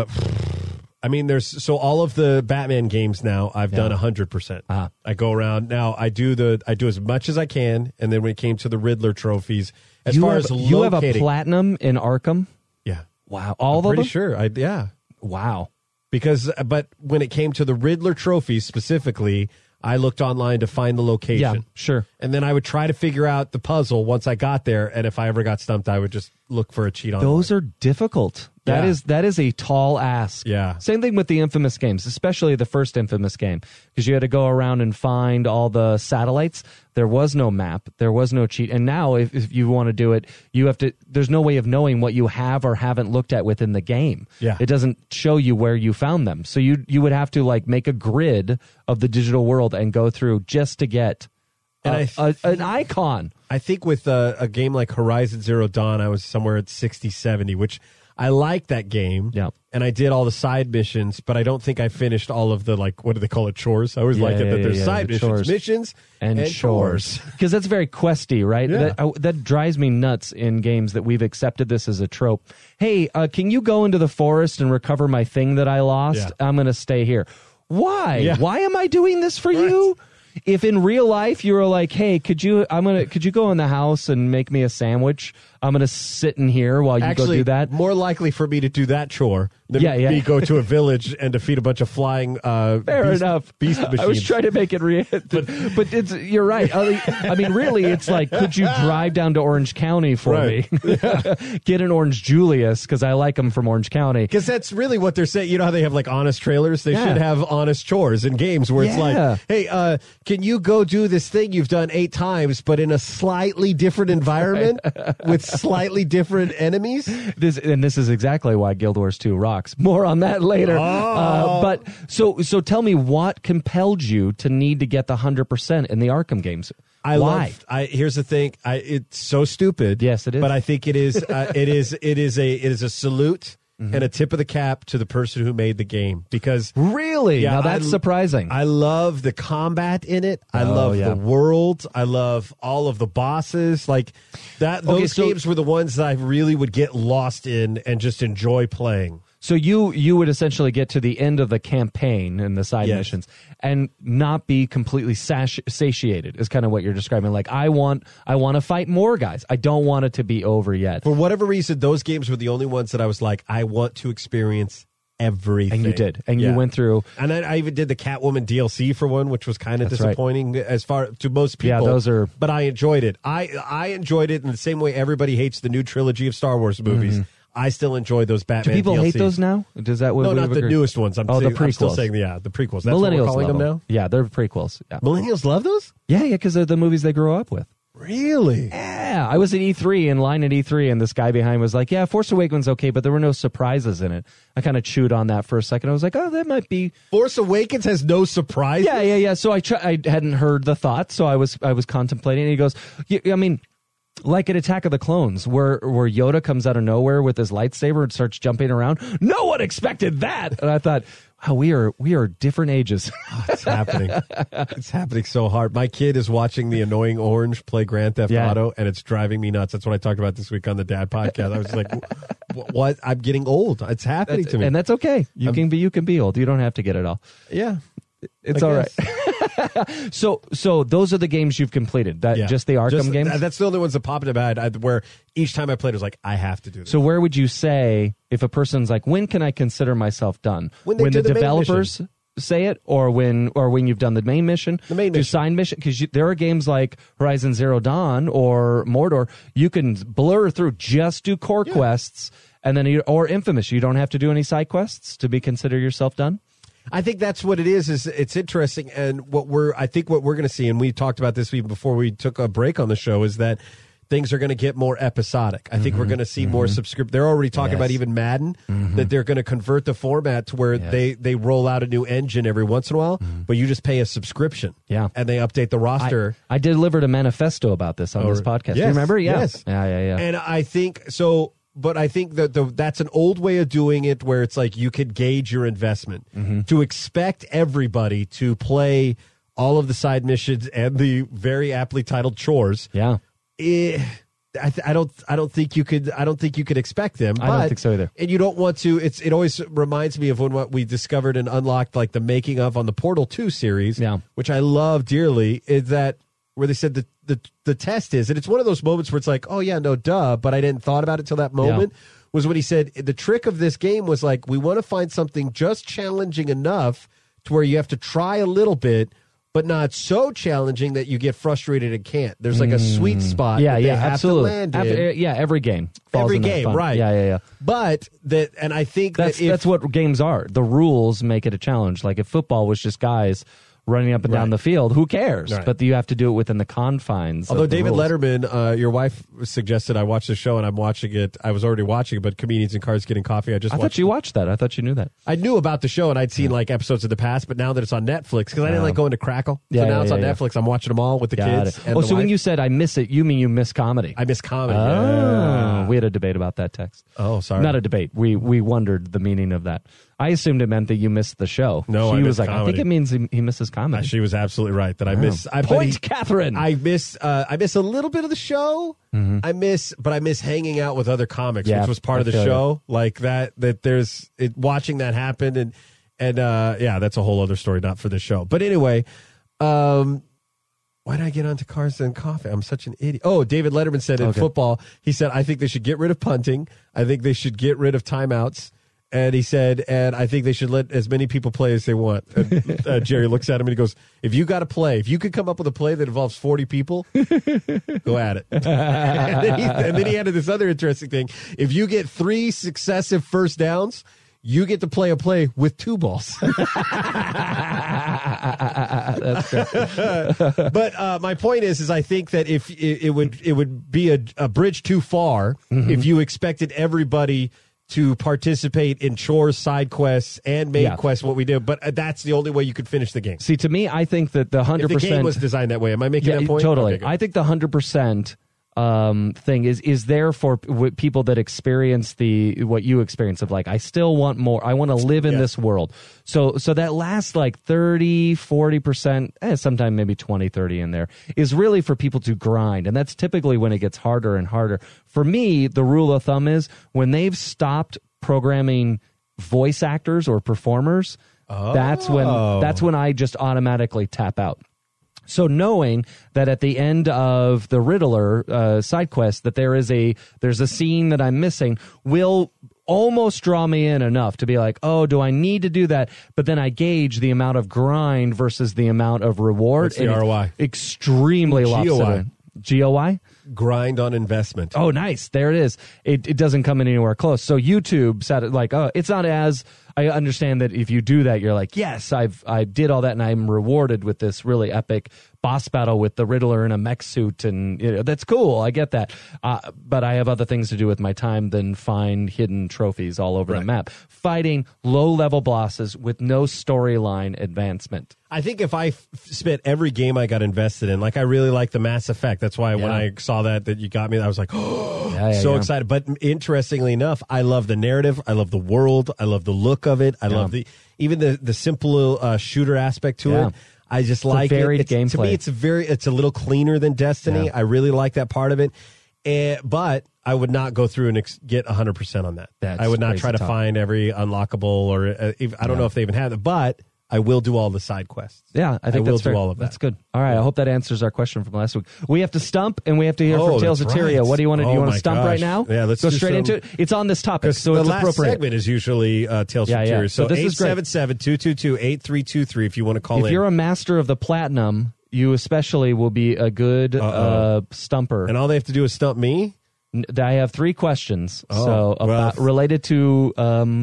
I mean there's so all of the Batman games now I've done one hundred percent. Ah. I go around now I do the I do as much as I can, and then when it came to the Riddler trophies, as you far have, as you have a locating- platinum in Arkham. yeah. Wow, all I'm of pretty them. sure. I yeah. Wow. Because but when it came to the Riddler trophies specifically, I looked online to find the location. Yeah, sure. And then I would try to figure out the puzzle once I got there, and if I ever got stumped, I would just look for a cheat on Those are difficult. That Yeah. is that is a tall ask. Yeah. Same thing with the Infamous games, especially the first Infamous game, because you had to go around and find all the satellites. There was no map. There was no cheat. And now, if, if you want to do it, you have to. There's no way of knowing what you have or haven't looked at within the game. Yeah. It doesn't show you where you found them. So you you would have to like make a grid of the digital world and go through just to get And a, I th- a, an icon. I think with uh, a game like Horizon Zero Dawn, I was somewhere at sixty, seventy, which I like that game. Yeah. And I did all the side missions, but I don't think I finished all of the, like, what do they call it, chores? I always Yeah, like it yeah, that yeah, there's yeah, side the missions, chores. missions, and, and chores because that's very questy, right? Yeah. That, uh, that drives me nuts in games that we've accepted this as a trope. Hey, uh, can you go into the forest and recover my thing that I lost? Yeah. I'm going to stay here. Why? Yeah. Why am I doing this for you? If in real life you were like, "Hey, could you? I'm gonna. Could you go in the house and make me a sandwich? I'm gonna sit in here while you Actually, go do that." more likely for me to do that chore than Yeah, yeah. me go to a village and defeat a bunch of flying uh, Fair beast, enough. beast machines. I was trying to make it real, but but it's you're right. I mean- I mean, really, it's like, could you drive down to Orange County for Right. me? Get an Orange Julius because I like them from Orange County. Because that's really what they're saying. You know how they have like honest trailers? They Yeah. should have honest chores in games where it's Yeah. like, hey, uh, can you go do this thing you've done eight times, but in a slightly different environment with slightly different enemies? This and this is exactly why Guild Wars two rocks. More on that later. Oh. Uh, but so so tell me what compelled you to need to get the hundred percent in the Arkham games? I Why? love. I here's the thing. I it's so stupid. Yes, it is. But I think it is. Uh, it is. It is a. It is a salute Mm-hmm. and a tip of the cap to the person who made the game because. Really? Yeah, now that's I- surprising. I love the combat in it. I Oh, love yeah. the world. I love all of the bosses. Like that. Okay, Those so- games were the ones that I really would get lost in and just enjoy playing. So you you would essentially get to the end of the campaign and the side Yes. missions and not be completely sati- satiated is kind of what you're describing. Like I want I want to fight more guys. I don't want it to be over yet. For whatever reason, those games were the only ones that I was like, I want to experience everything. And you did. And you Yeah. went through. And then I even did the Catwoman D L C for one, which was kind of That's right. disappointing as far to most people. Yeah, those are- But I enjoyed it. I I enjoyed it in the same way everybody hates the new trilogy of Star Wars movies. I still enjoy those Do Batman. people D L Cs. hate those now? Does that what No, we've not the agreed? newest ones. I'm, Oh, the saying, I'm still prequels. saying yeah, the prequels. That's Millennials what we're calling love them now. Yeah, they're prequels. Yeah, Millennials love those. yeah, yeah, because they're the movies they grew up with. Really? Yeah, I was at E three in line at E three, and this guy behind was like, "Yeah, Force Awakens okay, but there were no surprises in it." I kind of chewed on that for a second. I was like, "Oh, that might be." Force Awakens has no surprise. Yeah, yeah, yeah. So I try, I hadn't heard the thought, so I was I was contemplating. And he goes, "Y- I mean, like at Attack of the Clones, where where Yoda comes out of nowhere with his lightsaber and starts jumping around. No one expected that." And I thought, wow, we are we are different ages. It's happening. It's happening so hard. My kid is watching the annoying orange play Grand Theft Yeah. Auto, and it's driving me nuts. That's what I talked about this week on the Dad Podcast. I was like, "Wh- "What? I'm getting old. It's happening to me." And that's okay. You can be you can be old. You don't have to get it all. yeah, It's I all guess. right. So so those are the games you've completed. That Yeah. just the Arkham Just- games. th- That's the only ones that popped in my head. I, where each time I played, it was like, I have to do this. So where would you say if a person's like, when can I consider myself done? When they the do the main developers say it, or when or when you've done the main mission, The main do mission. side mission, because there are games like Horizon Zero Dawn or Mordor, you can blur through, just do core quests, and then you, or Infamous, you don't have to do any side quests to be consider yourself done. I think that's what it is. Is it's interesting, and what we're I think what we're going to see, and we talked about this even before we took a break on the show, is that things are going to get more episodic. I think mm-hmm. we're going to see mm-hmm. more subscription. They're already talking yes. about even Madden, mm-hmm. that they're going to convert the format to where yes. they, they roll out a new engine every once in a while, mm-hmm. but you just pay a subscription. Yeah. And they update the roster. I, I delivered a manifesto about this on or, this podcast. Yes, Do you remember? Yeah. Yes. Yeah, yeah, yeah. And I think so, but I think that the, that's an old way of doing it where it's like you could gauge your investment. Mm-hmm. To expect everybody to play all of the side missions and the very aptly titled chores. Yeah. It, I, th- I don't. I don't think you could. I don't think you could expect them. I but, don't think so either. And you don't want to. It's. It always reminds me of when what we discovered and unlocked, like the making of on the Portal two series, yeah. which I love dearly. Is that where they said the the the test is, and it's one of those moments where it's like, oh yeah, no, duh, but I didn't thought about it till that moment. Yeah. Was when he said the trick of this game was like we want to find something just challenging enough to where you have to try a little bit, but not so challenging that you get frustrated and can't. There's like a sweet spot. Yeah, that yeah, they have absolutely. To land After, in. yeah, every game. Falls Every in that game, fun. right? Yeah, yeah, yeah. But that, and I think that's that if, that's what games are. The rules make it a challenge. Like if football was just guys running up and down right. the field, who cares? Right. But you have to do it within the confines. Although of the David rules. Letterman, uh, your wife suggested I watch the show, and I'm watching it. I was already watching it, but Comedians in Cars Getting Coffee. I just I watched thought you it. watched that. I thought you knew that. I knew about the show, and I'd seen yeah. like episodes in the past, but now that it's on Netflix, because I didn't um, like going to Crackle, yeah, so now yeah, it's on yeah, Netflix. I'm watching them all with the Got kids. it. And Oh, the so wife. when you said I miss it, you mean you miss comedy? I miss comedy. Oh, yeah. we had a debate about that text. Oh, sorry. Not a debate. We we wondered the meaning of that. I assumed it meant that you missed the show. No, she I was missed like, comedy. I think it means he, he misses comedy. Uh, she was absolutely right that I miss. I, Point, he, Catherine. I miss. Uh, I miss a little bit of the show. Mm-hmm. I miss, but I miss hanging out with other comics, yeah, which was part I of the feel show. You. Like that. That there's it, watching that happen, and and uh, yeah, that's a whole other story, not for the show. But anyway, um, why did I get onto Cars and Coffee? I'm such an idiot. Oh, David Letterman said in okay. football, he said, I think they should get rid of punting. I think they should get rid of timeouts. And he said, and I think they should let as many people play as they want. And, uh, Jerry looks at him and he goes, if you got to play, if you could come up with a play that involves forty people, go at it. and, then he, and then he added this other interesting thing. If you get three successive first downs, you get to play a play with two balls. That's great. But uh, my point is, is I think that if it, it would, it would be a, a bridge too far mm-hmm. if you expected everybody to participate in chores, side quests, and main yeah. quests, what we do. But that's the only way you could finish the game. See, to me, I think that the one hundred percent... If the game was designed that way. Am I making yeah, that point? Totally. Okay, I think the one hundred percent um, thing is is there for w- people that experience the what you experience of like, I still want more. I want to live in yeah. this world. So so that last like thirty, forty percent, eh, sometime maybe twenty, thirty in there, is really for people to grind. And that's typically when it gets harder and harder. For me, the rule of thumb is when they've stopped programming voice actors or performers, oh. that's when that's when I just automatically tap out. So knowing that at the end of the Riddler uh, side quest that there is a there's a scene that I'm missing will almost draw me in enough to be like, oh, do I need to do that? But then I gauge the amount of grind versus the amount of reward. What's the R O I? Extremely lopsided. G O I? Grind on investment. Oh, nice. There it is. It, it doesn't come in anywhere close. So YouTube said it like, oh, it's not as, I understand that if you do that, you're like, yes, I've, I did all that and I'm rewarded with this really epic boss battle with the Riddler in a mech suit. And you know, that's cool. I get that. Uh, but I have other things to do with my time than find hidden trophies all over right. the map. Fighting low level bosses with no storyline advancement. I think if I f- spent every game I got invested in, like I really like the Mass Effect. That's why yeah. when I saw that that you got me, I was like, oh, yeah, yeah, so yeah. excited. But interestingly enough, I love the narrative. I love the world. I love the look of it. I yeah. love the even the the simple uh, shooter aspect to yeah. it. I just it's like varied it. It's, to me, it's a very it's a little cleaner than Destiny. Yeah. I really like that part of it. And, but I would not go through and ex- get one hundred percent on that. That's I would not try to tough. find every unlockable or uh, if, I don't yeah. know if they even have it, but I will do all the side quests. Yeah, I think I will that's do fair. all of that. That's good. All right, I hope that answers our question from last week. We have to stump, and we have to hear oh, from Tales of right. Tyria. What do you want to do? Oh you want my to stump gosh. right now? Yeah, let's go do straight some, into it. It's on this topic, so the it's last appropriate. segment is usually uh, Tales yeah, from yeah. Tyria. So, So, this eight is great. seven seven, two two two, eight three two three if you want to call if in. If you're a master of the platinum, you especially will be a good uh, stumper. And all they have to do is stump me? I have three questions. Oh, so about, well, related to um,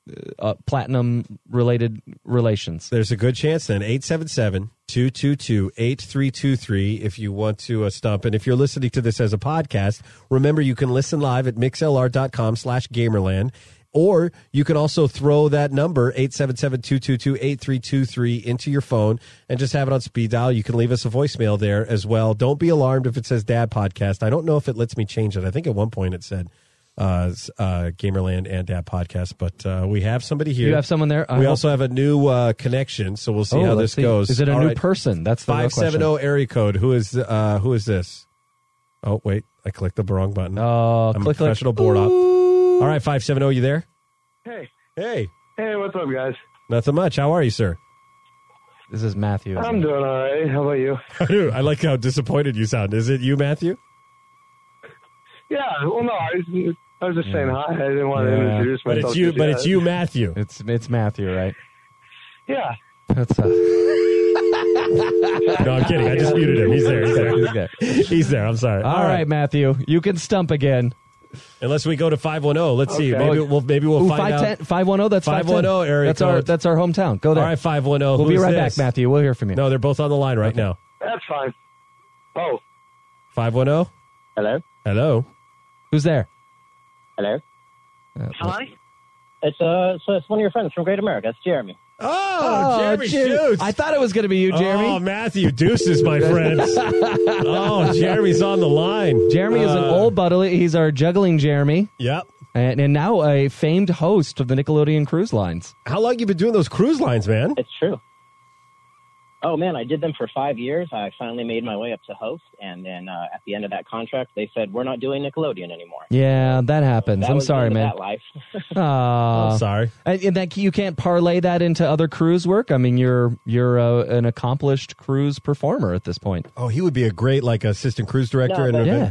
uh, platinum related relations. There's a good chance then. eight seven seven, two two two, eight three two three if you want to uh, stump. And if you're listening to this as a podcast, remember you can listen live at mixlr.com slash gamerland. Or you can also throw that number, eight seven seven, two two two, eight three two three, into your phone and just have it on speed dial. You can leave us a voicemail there as well. Don't be alarmed if it says Dad Podcast. I don't know if it lets me change it. I think at one point it said uh, uh, Gamerland and Dad Podcast, but uh, we have somebody here. You have someone there? I we hope- also have a new uh, connection, so we'll see Oh, how let's this see. goes. Is it a All new right. person? That's the real five seven zero question. area code. Who is uh, who is this? Oh, wait. I clicked the wrong button. Oh, I'm click, a professional click. board op. Ooh. All right, five seven zero, you there? Hey. Hey. Hey, what's up, guys? Nothing much. How are you, sir? This is Matthew. isn't I'm it? doing all right. How about you? I like how disappointed you sound. Is it you, Matthew? Yeah, well, no, I was, I was just saying hi. I didn't want to Yeah. introduce But myself. it's you. just But yet. it's you, Matthew. It's it's Matthew, right? Yeah. That's uh, No, I'm kidding. I just muted him. He's there. He's there. He's there. He's there. I'm sorry. All right, Matthew, you can stump again. Unless we go to five one zero. Let's see. Okay. Maybe we'll maybe we'll Ooh, find five out. ten, five one zero. That's five one zero area That's our code. that's our hometown. Go All there. right, five one zero. We'll Who be is right this? back, Matthew. We'll hear from you. No, they're both on the line right now. That's fine. Oh, five one zero. Hello? Hello. Who's there? Hello? Uh, Hi? It's, uh, so it's one of your friends from Great America. It's Jeremy. Oh, Jeremy Jer- Shoots. I thought it was going to be you, Jeremy. Oh, Matthew Deuces, my friends. Oh, Jeremy's on the line. Jeremy is an Uh, old buddy. He's our juggling Jeremy, Yep. and, and now a famed host of the Nickelodeon Cruise Lines. How long you been doing those cruise lines, man? It's true. Oh, man, I did them for five years. I finally made my way up to host, and then uh, at the end of that contract, they said, we're not doing Nickelodeon anymore. Yeah, that happens. That I'm was the sorry, end of man. That life. Aw. I'm sorry. And, and that you can't parlay that into other cruise work. I mean, you're you're uh, an accomplished cruise performer at this point. Oh, he would be a great like assistant cruise director. No, and but- Yeah.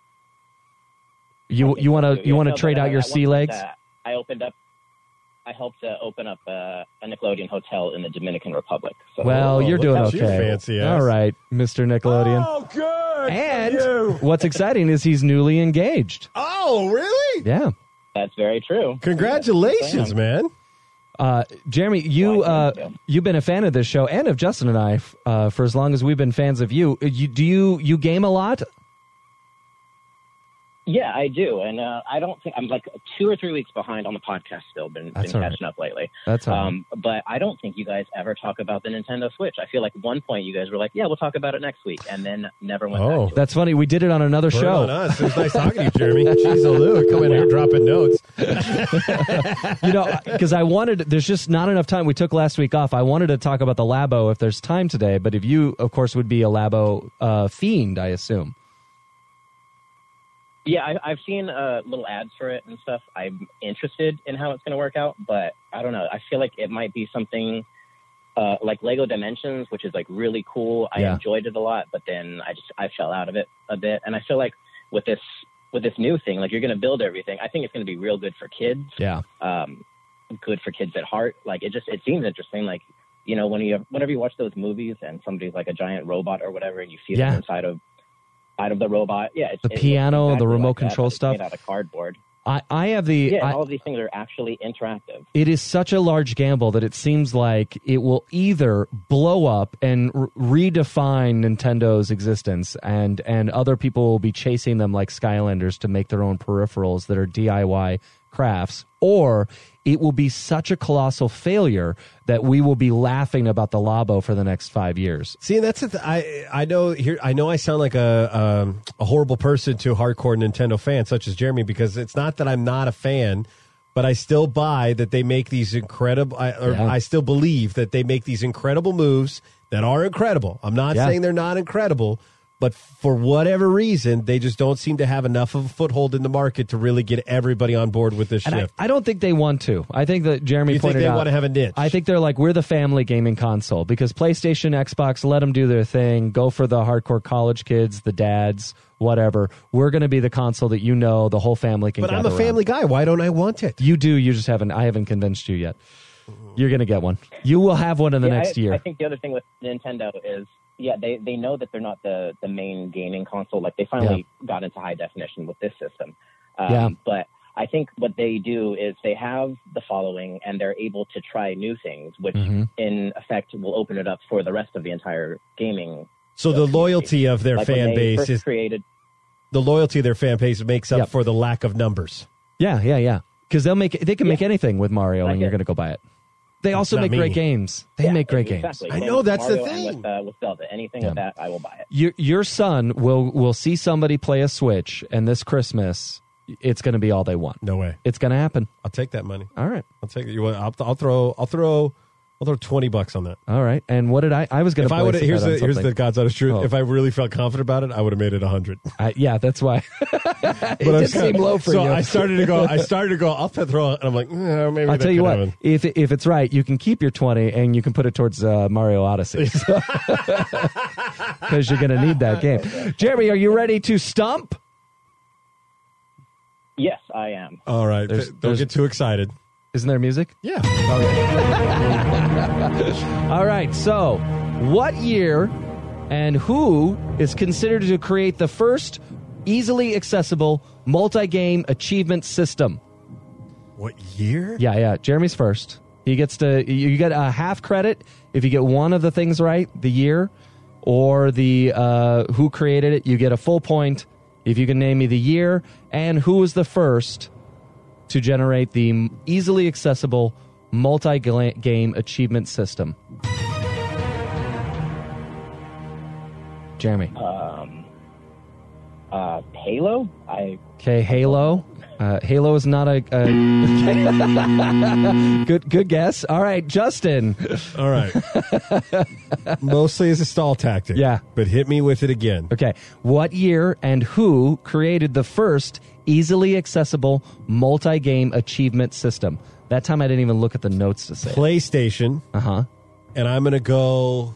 You you want to you want to No, trade but, out uh, your at one sea point, legs? uh, I opened up, I helped to open up uh, a Nickelodeon hotel in the Dominican Republic. So, Well, Oh, you're look doing at you, okay. fancy ass. All right, Mister Nickelodeon. Oh, good. and for you. what's exciting is he's newly engaged. Oh, really? Yeah. that's very true. Congratulations, Yeah. man. Uh, Jeremy, you Why, uh, thank you. you've been a fan of this show and of Justin and I uh, for as long as we've been fans of you. you do you you game a lot? Yeah, I do, and uh, I don't think I'm like two or three weeks behind on the podcast. Still, been, That's been all right. catching up lately. That's all right. Um, but I don't think you guys ever talk about the Nintendo Switch. I feel like at one point you guys were like, "Yeah, we'll talk about it next week," and then never went Oh. back to it. That's funny. We did it on another Burn show. on us. It was nice talking to you, Jeremy. Jeez, Lou, come in here dropping notes. You know, because I wanted, there's just not enough time. We took last week off. I wanted to talk about the Labo if there's time today, but if you, of course, would be a Labo uh, fiend, I assume. Yeah, I, I've seen uh, little ads for it and stuff. I'm interested in how it's going to work out, but I don't know. I feel like it might be something uh, like Lego Dimensions, which is like really cool. I Yeah. enjoyed it a lot, but then I just I fell out of it a bit. And I feel like with this with this new thing, like you're going to build everything. I think it's going to be real good for kids. Yeah. Um, good for kids at heart. Like it just it seems interesting. Like you know when you whenever you watch those movies and somebody's like a giant robot or whatever, and you see Yeah. them inside of Out of the robot, yeah, it's, The it looks piano, the exactly remote like that, control but it's stuff. made out of cardboard. I, I have the. Yeah, I, all of these things are actually interactive. it is such a large gamble that it seems like it will either blow up and r- redefine Nintendo's existence, and and other people will be chasing them like Skylanders to make their own peripherals that are D I Y crafts, or it will be such a colossal failure that we will be laughing about the Labo for the next five years. See, and that's the th- I I know here I know I sound like a um, a horrible person to hardcore Nintendo fans such as Jeremy, because it's not that I'm not a fan, but I still buy that they make these incredible. I, or Yeah. I still believe that they make these incredible moves that are incredible. I'm not Yeah. saying they're not incredible, but for whatever reason, they just don't seem to have enough of a foothold in the market to really get everybody on board with this And I, shift. I don't think they want to. I think that Jeremy You think pointed they out. want to have a niche? I think they're like, we're the family gaming console, because PlayStation, Xbox, let them do their thing. Go for the hardcore college kids, the dads, whatever. We're going to be the console that you know the whole family can. But I'm a gather around. family guy. Why don't I want it? You do. You just haven't. I haven't convinced you yet. You're going to get one. You will have one in the Yeah, next I, year. I think the other thing with Nintendo is, yeah, they, they know that they're not the, the main gaming console. Like they finally got into high definition with this system. Um, Yeah. But I think what they do is they have the following and they're able to try new things, which Mhm. in effect will open it up for the rest of the entire gaming. So the loyalty of their Like when fan they base first is created. the loyalty of their fan base makes up Yep. for the lack of numbers. Yeah, yeah, yeah. Because they'll make they can make Yeah. anything with Mario, Like and you're it. going to go buy it. They also not make me. great games. They Yeah, make great exactly. I Same know, with that's the Mario and thing. With, uh, with Zelda, anything Yeah. with that, I will buy it. games. Your your son will will see somebody play a Switch, and this Christmas, it's going to be all they want. No way. It's going to happen. I'll take that money. All right, I'll take it. You want? I'll, I'll throw. I'll throw. I'll throw twenty bucks on that. all right. And what did I? I was going If to. I would, here's the here's the something. God's honest truth. Oh. If I really felt confident about it, I would have made it a hundred. I, yeah, that's why. it But did I'm seem kinda- low for so you. I started to go. I started to go. I'll throw. And I'm like, no, maybe. I'll that tell you could what. happen. If if it's right, you can keep your twenty and you can put it towards uh, Mario Odyssey because you're going to need that game. Jeremy, are you ready to stump? Yes, I am. All right. There's- Don't there's- get too excited. Isn't there music? Yeah. All right. So, what year and who is considered to create the first easily accessible multi-game achievement system? What year? Yeah, yeah. Jeremy's first. He gets to you get a half credit if you get one of the things right, the year, or the uh, who created it. You get a full point if you can name me the year and who was the first to generate the easily accessible multi-game achievement system. Jeremy. Um, uh, Halo? I Okay, Halo. Uh, Halo is not a, a good good guess. All right, Justin. All right. Mostly as a stall tactic. Yeah. But hit me with it again. Okay, what year and who created the first easily accessible multi-game achievement system? That time I didn't even look at the notes to say. PlayStation. Uh huh. And I'm going to go.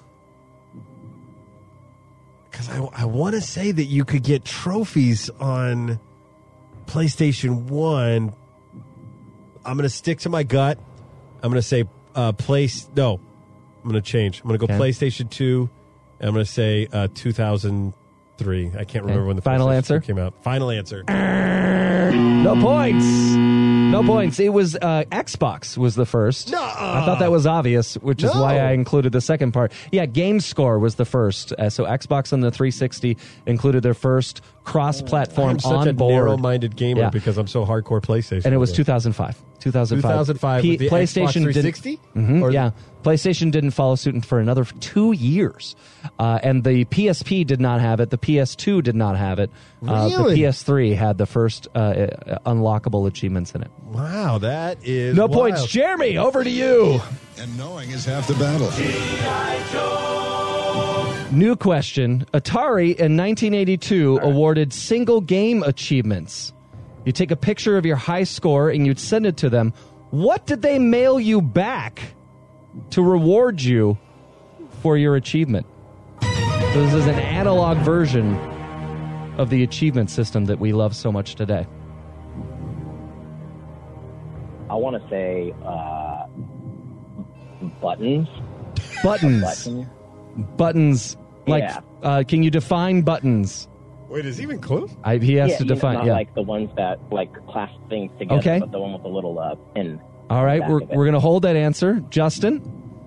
Because I, I want to say that you could get trophies on PlayStation one. I'm going to stick to my gut. I'm going to say uh, place. No, I'm going to change. I'm going to go Okay. PlayStation two. And I'm going to say uh, two thousand three. I can't remember Okay. when the Final PlayStation answer? two came out. Final answer. No points. No points. It was uh, Xbox was the first. No. I thought that was obvious, which is No. why I included the second part. Yeah, GameScore was the first. Uh, so Xbox and the three sixty included their first cross-platform I'm such on a board. narrow-minded gamer Yeah. because I'm so hardcore PlayStation. And it was guy. two thousand five. two thousand five. two thousand five P- with the PlayStation Xbox three didn't- sixty? Mhm, Or- yeah. PlayStation didn't follow suit for another two years. Uh, and the P S P did not have it. The P S two did not have it. Uh, the Really? P S three had the first uh, uh, unlockable achievements in it. Wow, that is No wild. points. Jeremy, over to you. And knowing is half the battle. New question. Atari in nineteen eighty-two awarded single game achievements. You take a picture of your high score and you'd send it to them. What did they mail you back to reward you for your achievement? So this is an analog version of the achievement system that we love so much today. I want to say uh, buttons. Buttons. Button. Buttons. Like, Yeah. uh, can you define buttons? Wait, is he even close? I, he has yeah, to you know, define. not Yeah. like the ones that like clasp things together, Okay. but the one with the little uh, pin. All right, back we're, of it. we're going to hold that answer. Justin?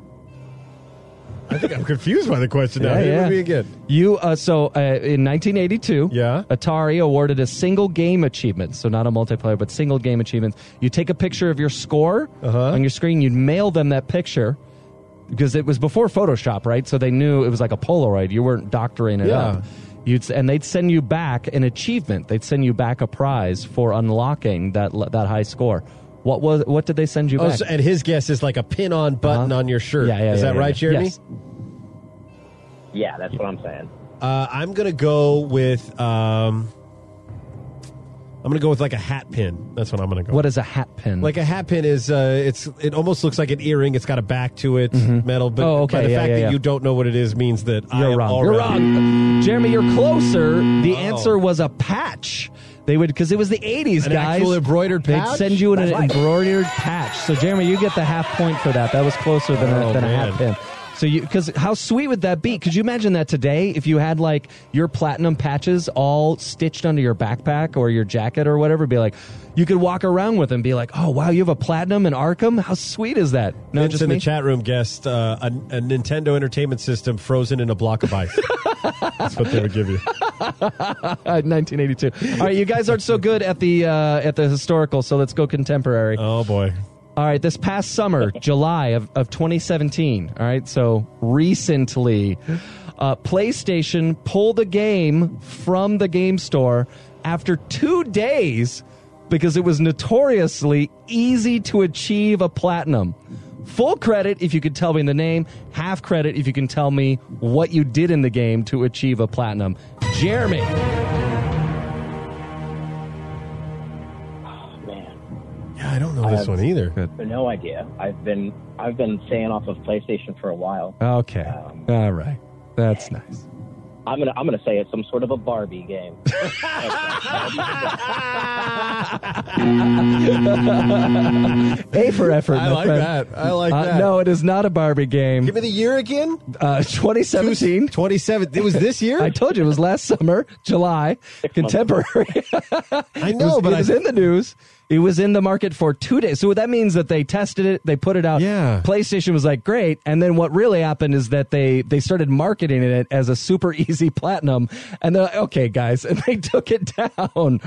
I think I'm confused by the question now. Yeah, Hit it yeah. with me again. You uh, so uh, in nineteen eighty-two, Yeah. Atari awarded a single game achievement, so not a multiplayer, but single game achievement. You take a picture of your score Uh-huh. on your screen, you'd mail them that picture because it was before Photoshop, right? So they knew it was like a Polaroid. You weren't doctoring it Yeah. up. You'd s- and they'd send you back an achievement. They'd send you back a prize for unlocking that le- that high score. What was what did they send you Oh, back? so, and his guess is like a pin-on button Uh-huh. on your shirt. Yeah, yeah, is yeah, that yeah, right, yeah. Jeremy? Yes. Yeah, that's what I'm saying. Uh, I'm gonna go with. Um, I'm gonna go with like a hat pin. That's what I'm gonna go. What is a hat pin? Like a hat pin is, uh, it's it almost looks like an earring. It's got a back to it, metal. But Oh, okay, by the yeah, fact yeah, that yeah. you don't know what it is means that I You're am wrong. already- You're wrong. Jeremy, you're closer. The Oh. answer was a patch. They would, because it was the eighties, An guys. actual embroidered They'd patch? send you an That's right. embroidered patch. So, Jeremy, you get the half point for that. That was closer than, Oh, a, than a man. hat pin. So you, because how sweet would that be? Could you imagine that today if you had like your platinum patches all stitched under your backpack or your jacket or whatever? Be like, you could walk around with them and be like, oh, wow, you have a platinum in Arkham? How sweet is that? No, Vince just in me? the chat room guessed uh, a, a Nintendo Entertainment System frozen in a block of ice. That's what they would give you. nineteen eighty-two. All right, you guys aren't so good at the uh, at the historical, so let's go contemporary. Oh, boy. All right, this past summer, July of, of twenty seventeen, all right, so recently, uh, PlayStation pulled a game from the game store after two days because it was notoriously easy to achieve a platinum. Full credit if you could tell me the name, half credit if you can tell me what you did in the game to achieve a platinum. Jeremy. Yeah, I don't know this one either. Good. No idea. I've been I've been staying off of PlayStation for a while. Okay. Um, All right. That's nice. I'm gonna I'm gonna say it's some sort of a Barbie game. A for effort. I my like friend. that. I like Uh, that. no, it is not a Barbie game. Give me the year again. Uh, twenty seventeen. twenty-seven. It was this year? I told you it was last summer, July. Contemporary. I It know, was, but it was I, in the news. It was in the market for two days. So that means that they tested it, they put it out. Yeah. PlayStation was like, great. And then what really happened is that they, they started marketing it as a super easy platinum. And they're like, okay, guys. And they took it down.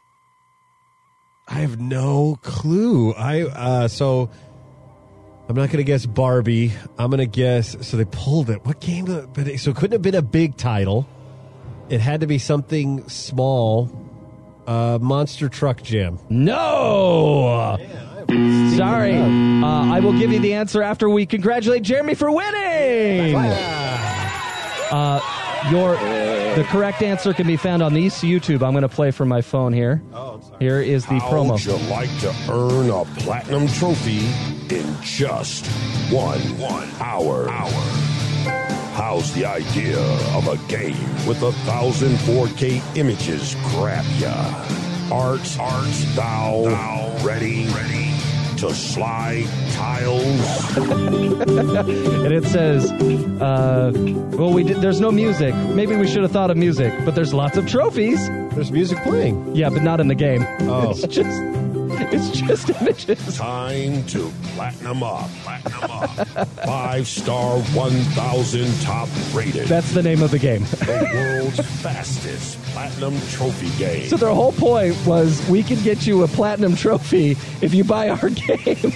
I have no clue. I uh, so I'm not going to guess Barbie. I'm going to guess. So they pulled it. What game? But it, so it couldn't have been a big title. It had to be something small. Uh, Monster Truck Jam. No. Sorry. Uh, I will give you the answer after we congratulate Jeremy for winning. Uh, your the correct answer can be found on the YouTube. I'm going to play from my phone here. Oh, I'm sorry. Here is the How promo. would you like to earn a platinum trophy in just one, one hour? hour? How's the idea of a game with a thousand four K images grab ya? Art, art, thou, thou ready, ready to slide tiles? And it says, uh, well, we did, there's no music. Maybe we should have thought of music, but there's lots of trophies. There's music playing. Yeah, but not in the game. Oh. It's just, it's just images. Time to platinum up, platinum up. Five star, one thousand top rated. That's the name of the game. The world's fastest platinum trophy game. So their whole point was we can get you a platinum trophy if you buy our game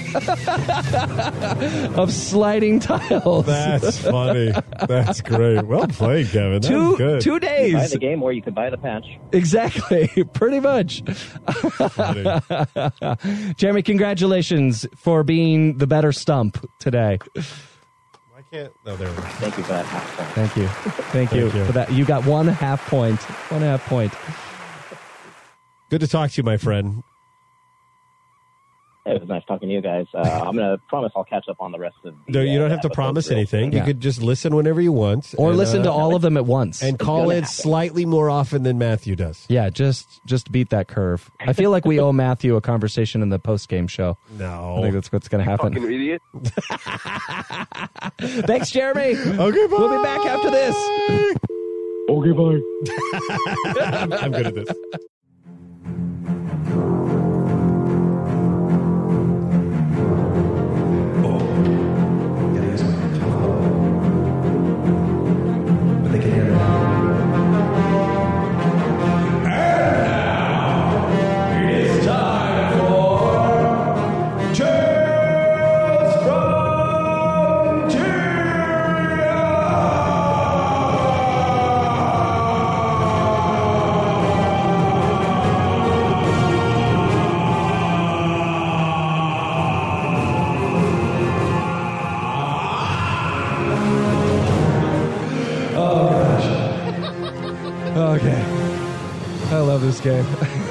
of sliding tiles. That's funny. That's great. Well played, Kevin. That two was good. two You buy days. the game or you could buy the patch. Exactly. Pretty much. Funny. Jeremy, congratulations for being the better stump today. I can't. No, there we go. Thank you for that half point. Thank you. Thank you, Thank you. for that. You got one half point. One half point. Good to talk to you, my friend. It was nice talking to you guys. Uh, I'm gonna promise I'll catch up on the rest of. The, No, you uh, don't have to episodes promise real anything. soon. You could just listen whenever you want, Or and, listen uh, to all of them at once. and call gonna in happen. slightly more often than Matthew does. yeah, just just beat that curve. I feel like we owe Matthew a conversation in the post game show. I think No. that's what's going to happen. Fucking idiot. Thanks, Jeremy. Okay, bye. We'll be back after this. Okay, bye. I'm, I'm good at this. Okay. I love this game.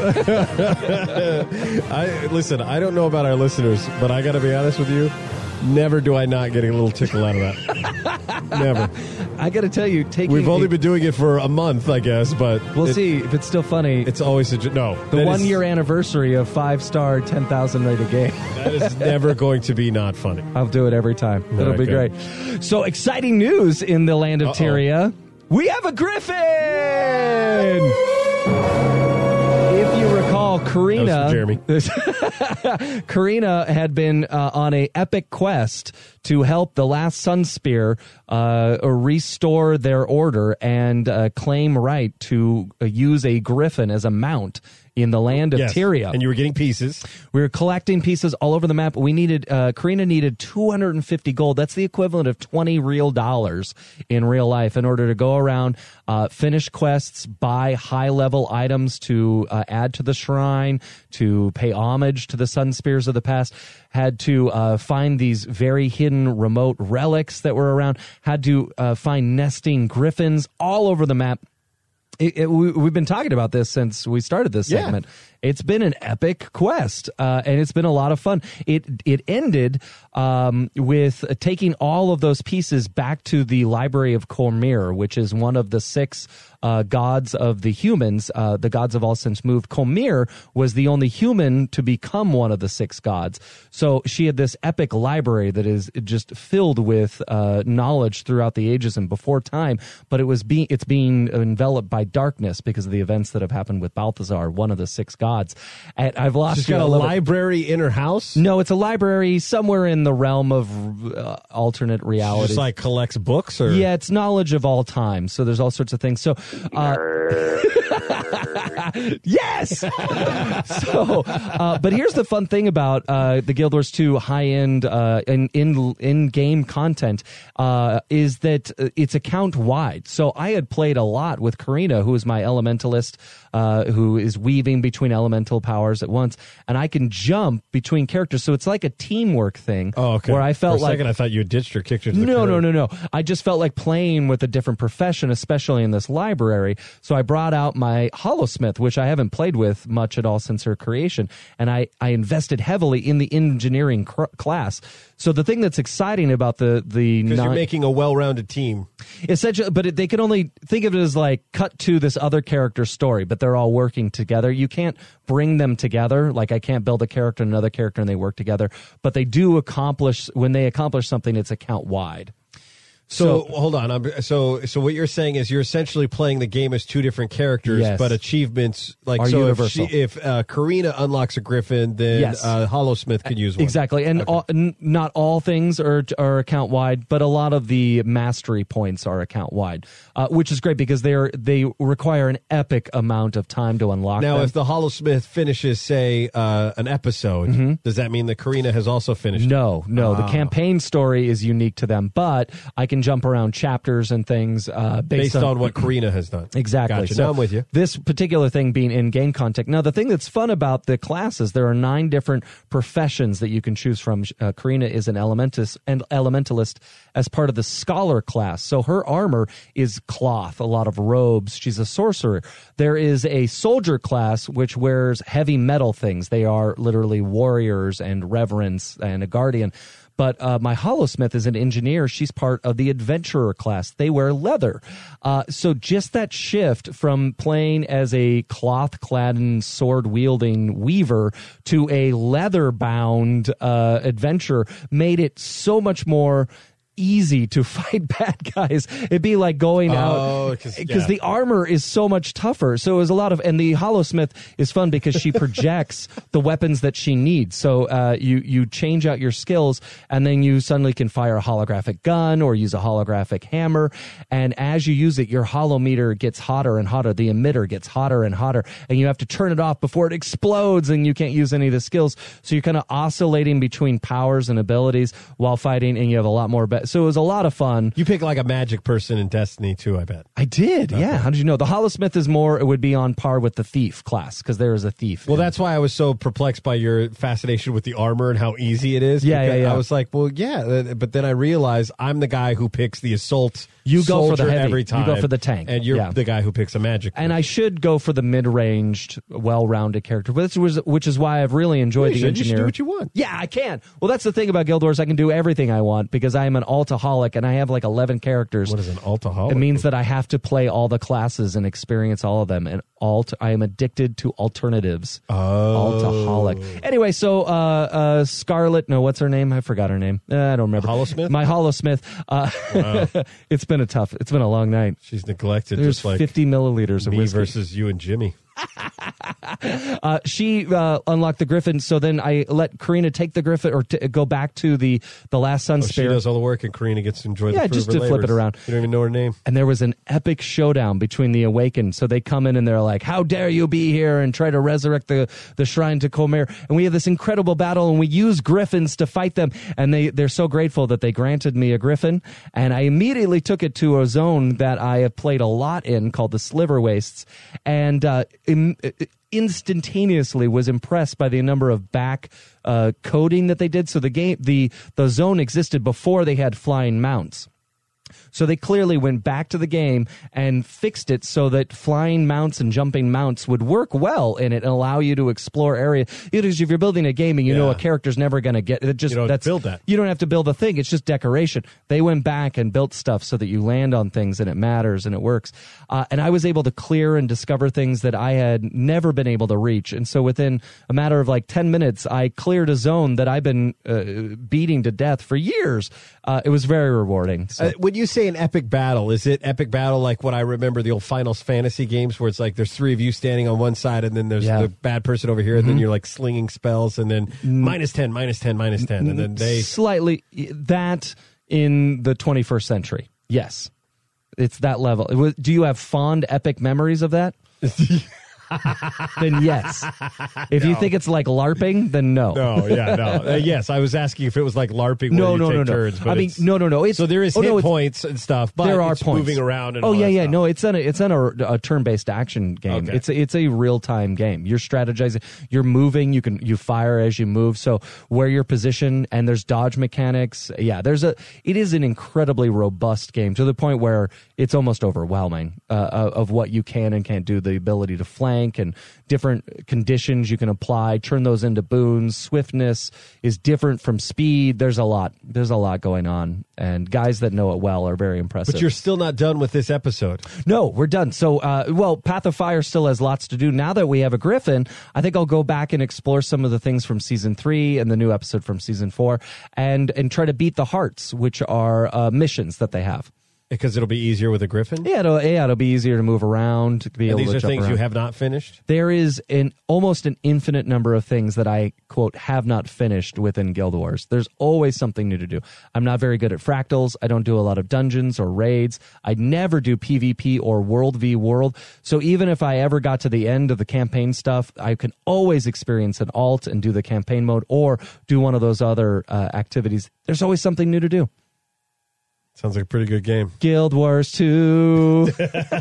I listen. I don't know about our listeners, but I got to be honest with you. Never do I not get a little tickle out of that. Never. I got to tell you, taking We've only been doing it for a month, I guess, but We'll it- see if it's still funny. It's always a no. the that one is- year anniversary of five star, ten thousand rated game. That is never going to be not funny. I'll do it every time. All It'll right, be good. great. So exciting news in the land of Uh-oh. Tyria. We have a griffin! If you recall, Karina, That was for Jeremy. Karina had been uh, on a epic quest to help the last Sun Spear uh, restore their order and uh, claim right to uh, use a griffin as a mount in the land of Yes. Tyria. And you were getting pieces. We were collecting pieces all over the map. We needed, uh, Karina needed two hundred fifty gold. That's the equivalent of twenty real dollars in real life in order to go around, uh, finish quests, buy high level items to uh, add to the shrine, to pay homage to the Sun Spears of the past, had to uh, find these very hidden remote relics that were around, had to uh, find nesting griffins all over the map. It, it, we, we've been talking about this since we started this Yeah. segment. It's been an epic quest, uh, and it's been a lot of fun. It it ended um, with taking all of those pieces back to the Library of Cormyr, which is one of the six uh, gods of the humans. Uh, the gods have all since moved. Cormyr was the only human to become one of the six gods. So she had this epic library that is just filled with uh, knowledge throughout the ages and before time. But it was being it's being enveloped by darkness because of the events that have happened with Balthazar, one of the six gods. And I've lost. She's you. got I a love it. library in her house. No, it's a library somewhere in the realm of uh, alternate She reality. just like collects books, or Yeah, it's knowledge of all time. So there's all sorts of things. So, uh, yes. so, uh, but here's the fun thing about uh, the Guild Wars two high-end uh, in in in-game content uh, is that it's account wide. So I had played a lot with Karina, who is my elementalist, uh, who is weaving between elemental powers at once, and I can jump between characters. So it's like a teamwork thing. Oh, okay. Where I felt for a like second, I thought you had ditched her, kicked her to the no, curb. no, no, no. I just felt like playing with a different profession, especially in this library. So I brought out my Holosmith, which I haven't played with much at all since her creation, and I, I invested heavily in the engineering cr- class. So the thing that's exciting about the the Because you're non- making a well-rounded team. essentially, but it, they can only think of it as like cut to this other character's story, but they're all working together. You can't bring them together. Like I can't build a character and another character and they work together, but they do accomplish, when they accomplish something, it's account wide. So, hold on. I'm, so so what you're saying is you're essentially playing the game as two different characters, Yes. but achievements like Are so universal. if she, if uh, Karina unlocks a Griffin, then Yes. uh, Holosmith could use one. Exactly, and all, n- not all things are are account wide, but a lot of the mastery points are account wide, uh, which is great because they are they require an epic amount of time to unlock Now, them. if the Holosmith finishes, say, uh, an episode, does that mean that Karina has also finished? it? No, no. The Ah. campaign story is unique to them, but I can jump around chapters and things uh, based, based on what Karina has done. Exactly. Gotcha. So Now I'm with you. This particular thing being in-game content. Now, the thing that's fun about the classes, there are nine different professions that you can choose from. Uh, Karina is an elementalist, and elementalist as part of the scholar class. So her armor is cloth, a lot of robes. She's a sorcerer. There is a soldier class which wears heavy metal things. They are literally warriors and reverends and a guardian. But uh, my Holosmith is an engineer. She's part of the adventurer class. They wear leather. Uh, so just that shift from playing as a cloth-clad and sword-wielding weaver to a leather-bound uh, adventurer made it so much more easy to fight bad guys. It'd be like going Oh, out 'cause- because yeah. the armor is so much tougher. So it was a lot of, and the Holosmith is fun because she projects the weapons that she needs. So uh, you you change out your skills, and then you suddenly can fire a holographic gun or use a holographic hammer. And as you use it, your holometer gets hotter and hotter. The emitter gets hotter and hotter, and you have to turn it off before it explodes, and you can't use any of the skills. So you're kind of oscillating between powers and abilities while fighting, and you have a lot more. Be- so it was a lot of fun. You pick like a magic person in Destiny too, I bet. I did, yeah. How did you know? The Holosmith is more, it would be on par with the Thief class, because there is a Thief. Well, that's why I was so perplexed by your fascination with the armor and how easy it is. Yeah, yeah, because yeah. I was like, well, yeah, uh, but then I realized I'm the guy who picks the assault You go for the soldier heavy. every You time. go for the tank. And you're Yeah. the guy who picks a magic. And I should go for the mid-ranged, well-rounded character, which was which is why I've really enjoyed You the should. You should engineer. do what you want. Yeah, I can. Well, that's the thing about Guild Wars. I can do everything I want because I am an altaholic and I have like eleven characters. What is an altaholic? It means that I have to play all the classes and experience all of them. And alt, I am addicted to alternatives. Oh. Altaholic. Anyway, so uh, uh, Scarlet, no, what's her name? I forgot her name. Uh, I don't remember. Holosmith? My Holosmith. Uh, Wow. It's been a tough, it's been a long night. She's neglected, There's just like fifty milliliters of me whiskey. versus you and Jimmy. Uh, she uh, unlocked the Griffin, so then I let Karina take the Griffin or t- go back to the, the last Sun Oh, she Spear. does all the work, and Karina gets to enjoy Yeah, the fruit just of her to flip it labors. around. You don't even know her name. And there was an epic showdown between the Awakened. So they come in and they're like, how dare you be here and try to resurrect the, the shrine to Comer. And we have this incredible battle and we use Griffins to fight them. And they, they're so grateful that they granted me a Griffin. And I immediately took it to a zone that I have played a lot in called the Sliver Wastes. And uh, im- instantaneously was impressed by the number of back uh, coding that they did. So the game, the the zone existed before they had flying mounts. So they clearly went back to the game and fixed it so that flying mounts and jumping mounts would work well in it and allow you to explore area. Because if you're building a game and you know Yeah. a character's never going to get it, just You don't that's build that. You don't have to build a thing. It's just decoration. They went back and built stuff so that you land on things and it matters and it works. Uh, and I was able to clear and discover things that I had never been able to reach. And so within a matter of like ten minutes, I cleared a zone that I've been uh, beating to death for years. Uh, it was very rewarding. So. Uh, when you say an epic battle, is it epic battle like what I remember the old Final Fantasy games where it's like there's three of you standing on one side and then there's Yeah. the bad person over here and then you're like slinging spells and then minus ten, minus ten, minus ten and then they... Slightly that in the twenty-first century. Yes. It's that level. It was, do you have fond epic memories of that? Then yes. If you think it's like LARPing, then no. No, yeah, no. Uh, yes, I was asking if it was like LARPing No, where you no, take no, no. turns. But I mean, it's- no, no, no. It's, So there is oh, hit no, it's- points and stuff, but there are it's points. moving around and oh all yeah, that yeah. stuff. No, it's an it's an, a, a turn-based action game. Okay. It's a, it's a real-time game. You're strategizing. You're moving. You can you fire as you move. So where your position and there's dodge mechanics. Yeah, there's a. It is an incredibly robust game to the point where it's almost overwhelming uh, of what you can and can't do. The ability to flank and different conditions you can apply, turn those into boons. Swiftness is different from speed. There's a lot. There's a lot going on, and guys that know it well are very impressive. But you're still not done with this episode. No, we're done. So, uh, well, Path of Fire still has lots to do. Now that we have a Griffin, I think I'll go back and explore some of the things from season three and the new episode from season four, and and try to beat the hearts, which are uh, missions that they have. Because it'll be easier with a Griffin? Yeah, it'll, yeah, it'll be easier to move around. To be And able these to are jump things around. you have not finished? There is an almost an infinite number of things that I, quote, have not finished within Guild Wars. There's always something new to do. I'm not very good at fractals. I don't do a lot of dungeons or raids. I never do PvP or World v World. So even if I ever got to the end of the campaign stuff, I can always experience an alt and do the campaign mode or do one of those other uh, activities. There's always something new to do. Sounds like a pretty good game. Guild Wars two.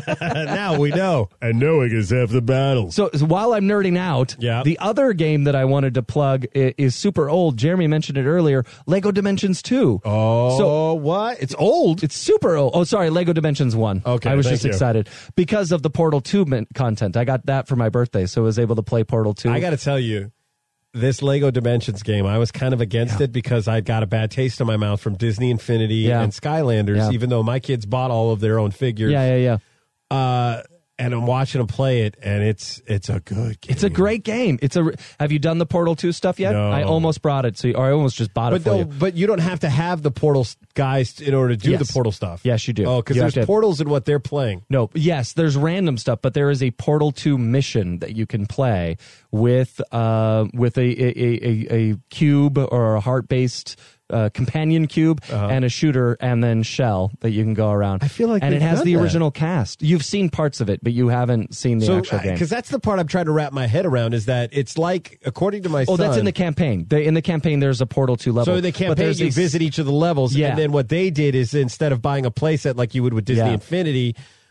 Now we know. And knowing is half the battle. So, so while I'm nerding out, Yeah. the other game that I wanted to plug is, is super old. Jeremy mentioned it earlier, Lego Dimensions two. Oh, So- what? It's old. It's super old. Oh, sorry, Lego Dimensions one. Okay, I was thank just you. excited because of the Portal two min- content. I got that for my birthday, so I was able to play Portal two. I got to tell you, this Lego Dimensions game, I was kind of against Yeah. it because I got a bad taste in my mouth from Disney Infinity Yeah. and Skylanders, Yeah. even though my kids bought all of their own figures. Yeah, yeah, yeah. Uh, and I'm watching them play it, and it's it's a good game. It's a great game. It's a. Have you done the Portal two stuff yet? No. I almost brought it, so you, or I almost just bought it But, for no, you. but you don't have to have the Portal s- guys in order to do Yes. the Portal stuff. Yes, you do. Oh, because You have there's to have- portals in what they're playing. No, yes, there's random stuff, but there is a Portal two mission that you can play with uh, with a, a, a, a cube or a heart-based uh, companion cube and a shooter and then shell that you can go around. I feel like and it they've has done the that. original cast. You've seen parts of it, but you haven't seen the So, actual game. because that's the part I'm trying to wrap my head around is that it's like, according to my Oh, son. that's in the campaign. They, in the campaign, there's a Portal two level. So in the But campaign, there's you a- visit each of the levels, Yeah. and then what they did is instead of buying a playset like you would with Disney Yeah. Infinity,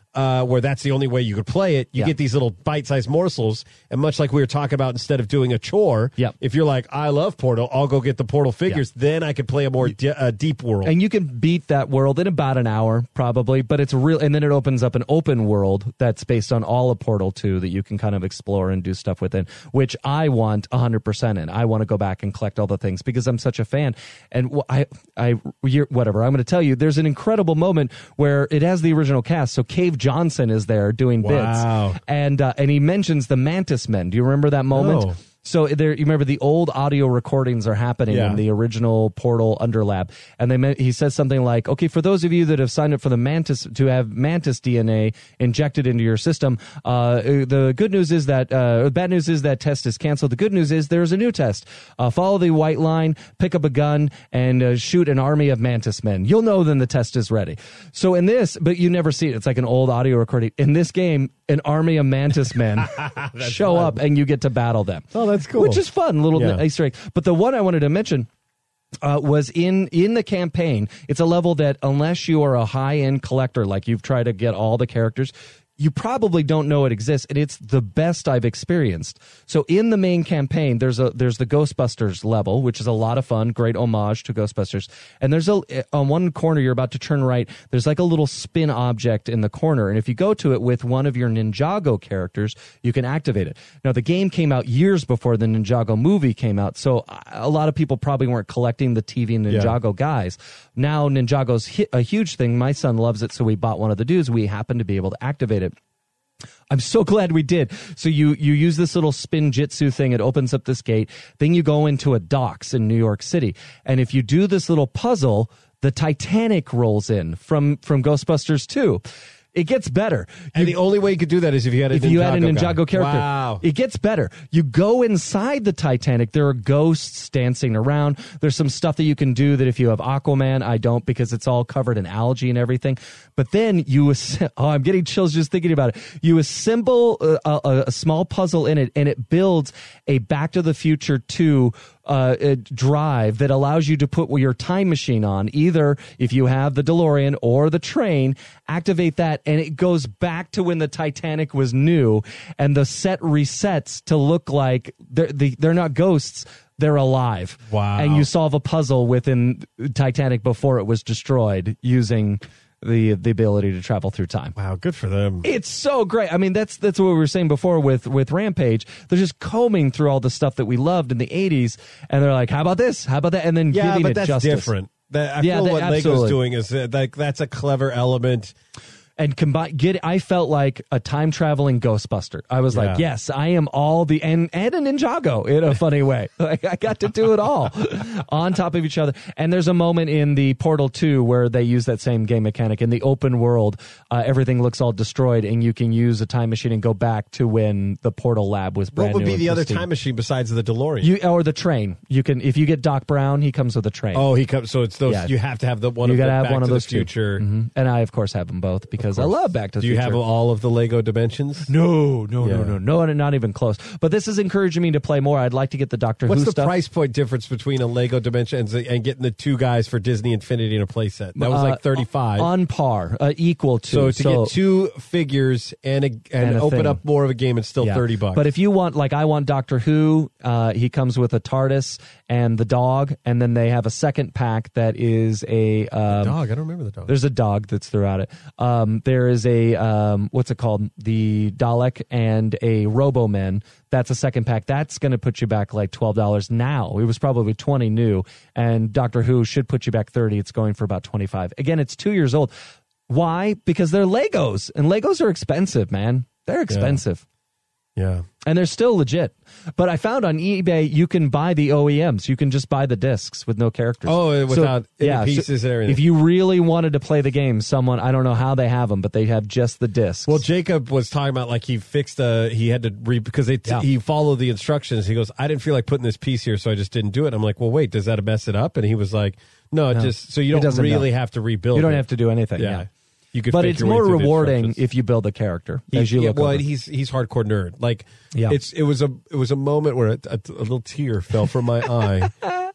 uh, where that's the only way you could play it. You Yeah. get these little bite-sized morsels, and much like we were talking about, instead of doing a chore, Yep. if you're like, I love Portal, I'll go get the Portal figures, then I could play a more de- uh, deep world. And you can beat that world in about an hour, probably. But it's real, and then it opens up an open world that's based on all of Portal two that you can kind of explore and do stuff within, which I want one hundred percent in. I want to go back and collect all the things because I'm such a fan. And wh- I, I, you're, whatever. I'm going to tell you, there's an incredible moment where it has the original cast. So Cave Johnson is there doing Wow. bits, and uh, and he mentions the Mantis Men. Do you remember that moment? No. So there, you remember the old audio recordings are happening Yeah. in the original Portal Underlab, and they meant, he says something like, "Okay, for those of you that have signed up for the Mantis to have Mantis D N A injected into your system, uh, the good news is that uh, the bad news is that test is canceled. The good news is there's a new test. Uh, follow the white line, pick up a gun, and uh, shoot an army of Mantis men. You'll know then the test is ready." So in this, but you never see it. It's like an old audio recording. In this game, an army of Mantis men show fun. up, and you get to battle them. Oh, that's cool. Which is fun, little Yeah. Easter egg. But the one I wanted to mention uh, was in in the campaign. It's a level that unless you are a high end collector, like you've tried to get all the characters, you probably don't know it exists, and it's the best I've experienced. So in the main campaign, there's a there's the Ghostbusters level, which is a lot of fun, great homage to Ghostbusters. And there's a on one corner you're about to turn right, there's like a little spin object in the corner, and if you go to it with one of your Ninjago characters, you can activate it. Now the game came out years before the Ninjago movie came out, so a lot of people probably weren't collecting the T V Ninjago guys. Now Ninjago's hi- a huge thing. My son loves it, so we bought one of the dudes. We happen to be able to activate it. I'm so glad we did. So you you use this little spin jitsu thing. It opens up this gate. Then you go into a docks in New York City. And if you do this little puzzle, the Titanic rolls in from, from Ghostbusters two. It gets better. and You- the only way you could do that is if you had a if Ninjago you had a Ninjago guy. character. Wow. It gets better. You go inside the Titanic. There are ghosts dancing around. There's some stuff that you can do that if you have Aquaman, I don't because it's all covered in algae and everything. But then you, ass- oh, I'm getting chills just thinking about it. You assemble a, a, a small puzzle in it, and it builds a Back to the Future two Uh, uh, drive that allows you to put your time machine on, either if you have the DeLorean or the train, activate that, and it goes back to when the Titanic was new, and the set resets to look like they're, the, they're not ghosts, they're alive. Wow. And you solve a puzzle within Titanic before it was destroyed using the the ability to travel through time. Wow, good for them. It's so great. I mean, that's that's what we were saying before with with Rampage. They're just combing through all the stuff that we loved in the eighties, and they're like, "How about this? How about that?" And then Yeah, giving but it that's justice. different. That, I Yeah, feel they- what absolutely. Lego's doing is uh, like that's a clever element. And combine get. I felt like a time traveling Ghostbuster. I was like, Yeah. yes, I am all the and and a Ninjago in a funny way. Like I got to do it all on top of each other. And there's a moment in the Portal two where they use that same game mechanic in the open world. Uh, everything looks all destroyed, and you can use a time machine and go back to when the Portal lab was brand What would new be and the other pristine. time machine besides the DeLorean? You or the train. You can if you get Doc Brown, he comes with a train. oh, he comes. So it's those. Yeah. You have to have the one. you of got to the have Back one of to those the two. future. Mhm. And I of course have them both because I love Back to the Do you Future. have all of the Lego dimensions? No, no, Yeah. no, no, no, not even close. But this is encouraging me to play more. I'd like to get the Doctor What's Who the stuff. price point difference between a Lego dimension and, and getting the two guys for Disney Infinity in a playset? That was Uh, like thirty-five. on par, uh, equal to. so to get two figures and a, and, And a open thing. up more of a game, it's still Yeah. thirty bucks. But if you want, like I want Doctor Who, uh, he comes with a TARDIS and the dog, and then they have a second pack that is a um, dog, I don't remember the dog. There's a dog that's throughout it. Um, there is a um, what's it called? The Dalek and a Roboman. That's a second pack. That's going to put you back like twelve dollars now. It was probably twenty new, and Doctor Who should put you back thirty. It's going for about twenty-five. Again, it's two years old. Why? Because they're Legos, and Legos are expensive, man. They're expensive. Yeah. And they're still legit. But I found on eBay you can buy the O E Ms. You can just buy the discs with no characters. Oh, without any so pieces and everything. If you really wanted to play the game, someone, I don't know how they have them, but they have just the discs. Well, Jacob was talking about like he fixed a, he had to re, because they t- Yeah. he followed the instructions. He goes, I didn't feel like putting this piece here, so I just didn't do it. I'm like, well, wait, does that mess it up? And he was like, no, it No. just, so you It don't doesn't, really no. have to rebuild you don't it. have to do anything. Yeah. Yeah. You could But fake it's your way more through the rewarding instructions. if you build a character He- as you yeah, look well, over. he's he's hardcore nerd. Like Yeah. it's it was a it was a moment where a, a, a little tear fell from my eye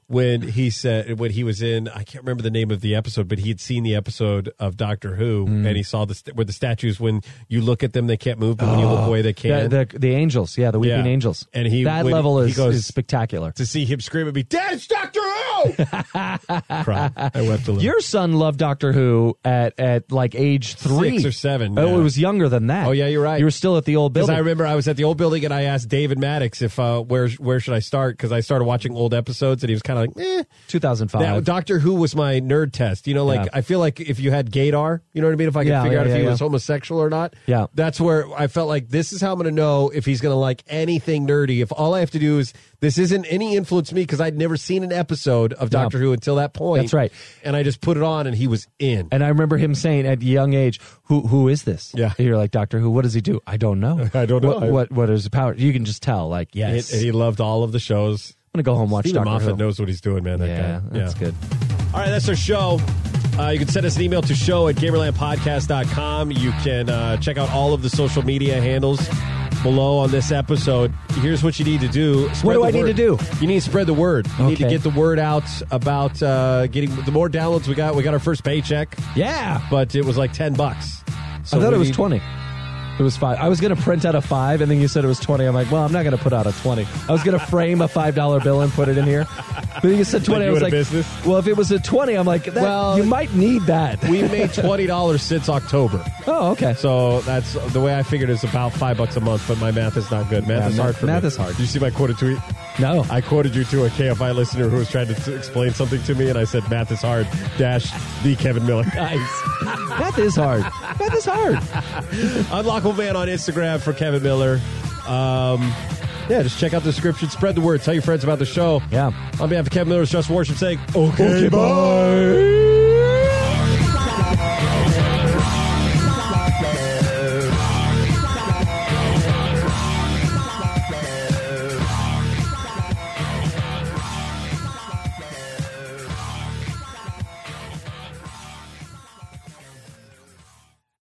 when he said when he was in, I can't remember the name of the episode, but he had seen the episode of Doctor Who, Mm. and he saw the st- where the statues, when you look at them, they can't move, but when you look away, they can. The, the, the angels, yeah, the weeping Yeah. angels. And he- that when level he is, goes- is spectacular. To see him scream at me, Dad, it's Doctor Who! Cried. I wept a little. Your son loved Doctor Who at, at like age three. Six or seven, Oh, yeah. it was younger than that. Oh, yeah, you're right. You were still at the old Because building. I remember I was at the old building and I asked David Maddox if uh, where where should I start, because I started watching old episodes and he was kind of like, eh. two thousand five. That, Doctor Who was my nerd test. You know, like Yeah. I feel like if you had gaydar, you know what I mean? If I could Yeah, figure yeah, out if yeah, he yeah. was homosexual or not. Yeah. That's where I felt like this is how I'm going to know if he's going to like anything nerdy. If all I have to do is, this isn't any influence me, because I'd never seen an episode of Doctor Who until that point. That's right. And I just put it on and he was in. And I remember him saying at a young age, "Who who is this?" Yeah. And you're like, "Doctor Who. What does he do?" I don't know. I don't know. What what, what is the power? You can just tell. Like, yes, And he loved all of the shows. I'm gonna go home and watch Stephen Doctor Moffat Who. knows what he's doing, man. That yeah, guy. that's good. All right, that's our show. Uh, you can send us an email to show at gamerland podcast dot com. You can uh, check out all of the social media handles below on this episode. Here's what you need to do. Spread What do the I need word. to do? You need to spread the word. You need to Okay. get the word out about uh, getting the more downloads we got. We got our first paycheck, Yeah, but it was like ten bucks. So I thought we it was need- twenty. It was five. I was going to print out a five, and then you said it was twenty. I'm like, well, I'm not going to put out a twenty. I was going to frame a five dollar bill and put it in here. But then you said twenty. Like you I was had a like, business? well, if it was a twenty, I'm like, that, Well, you might need that. We've made twenty dollars since October. Oh, okay. So that's the way I figured it's about five bucks a month, but my math is not good. Math Yeah, is math- hard for math me. is hard. Did you see my quoted tweet? No. I quoted you to a K F I listener who was trying to t- explain something to me, and I said, math is hard, dash, the Kevin Miller. Nice. Math is hard. Math is hard. Unlockable Man on Instagram for Kevin Miller. Um, yeah, just check out the description. Spread the word. Tell your friends about the show. Yeah. On behalf of Kevin Miller, it's Justin Worship saying, okay, Okay, bye.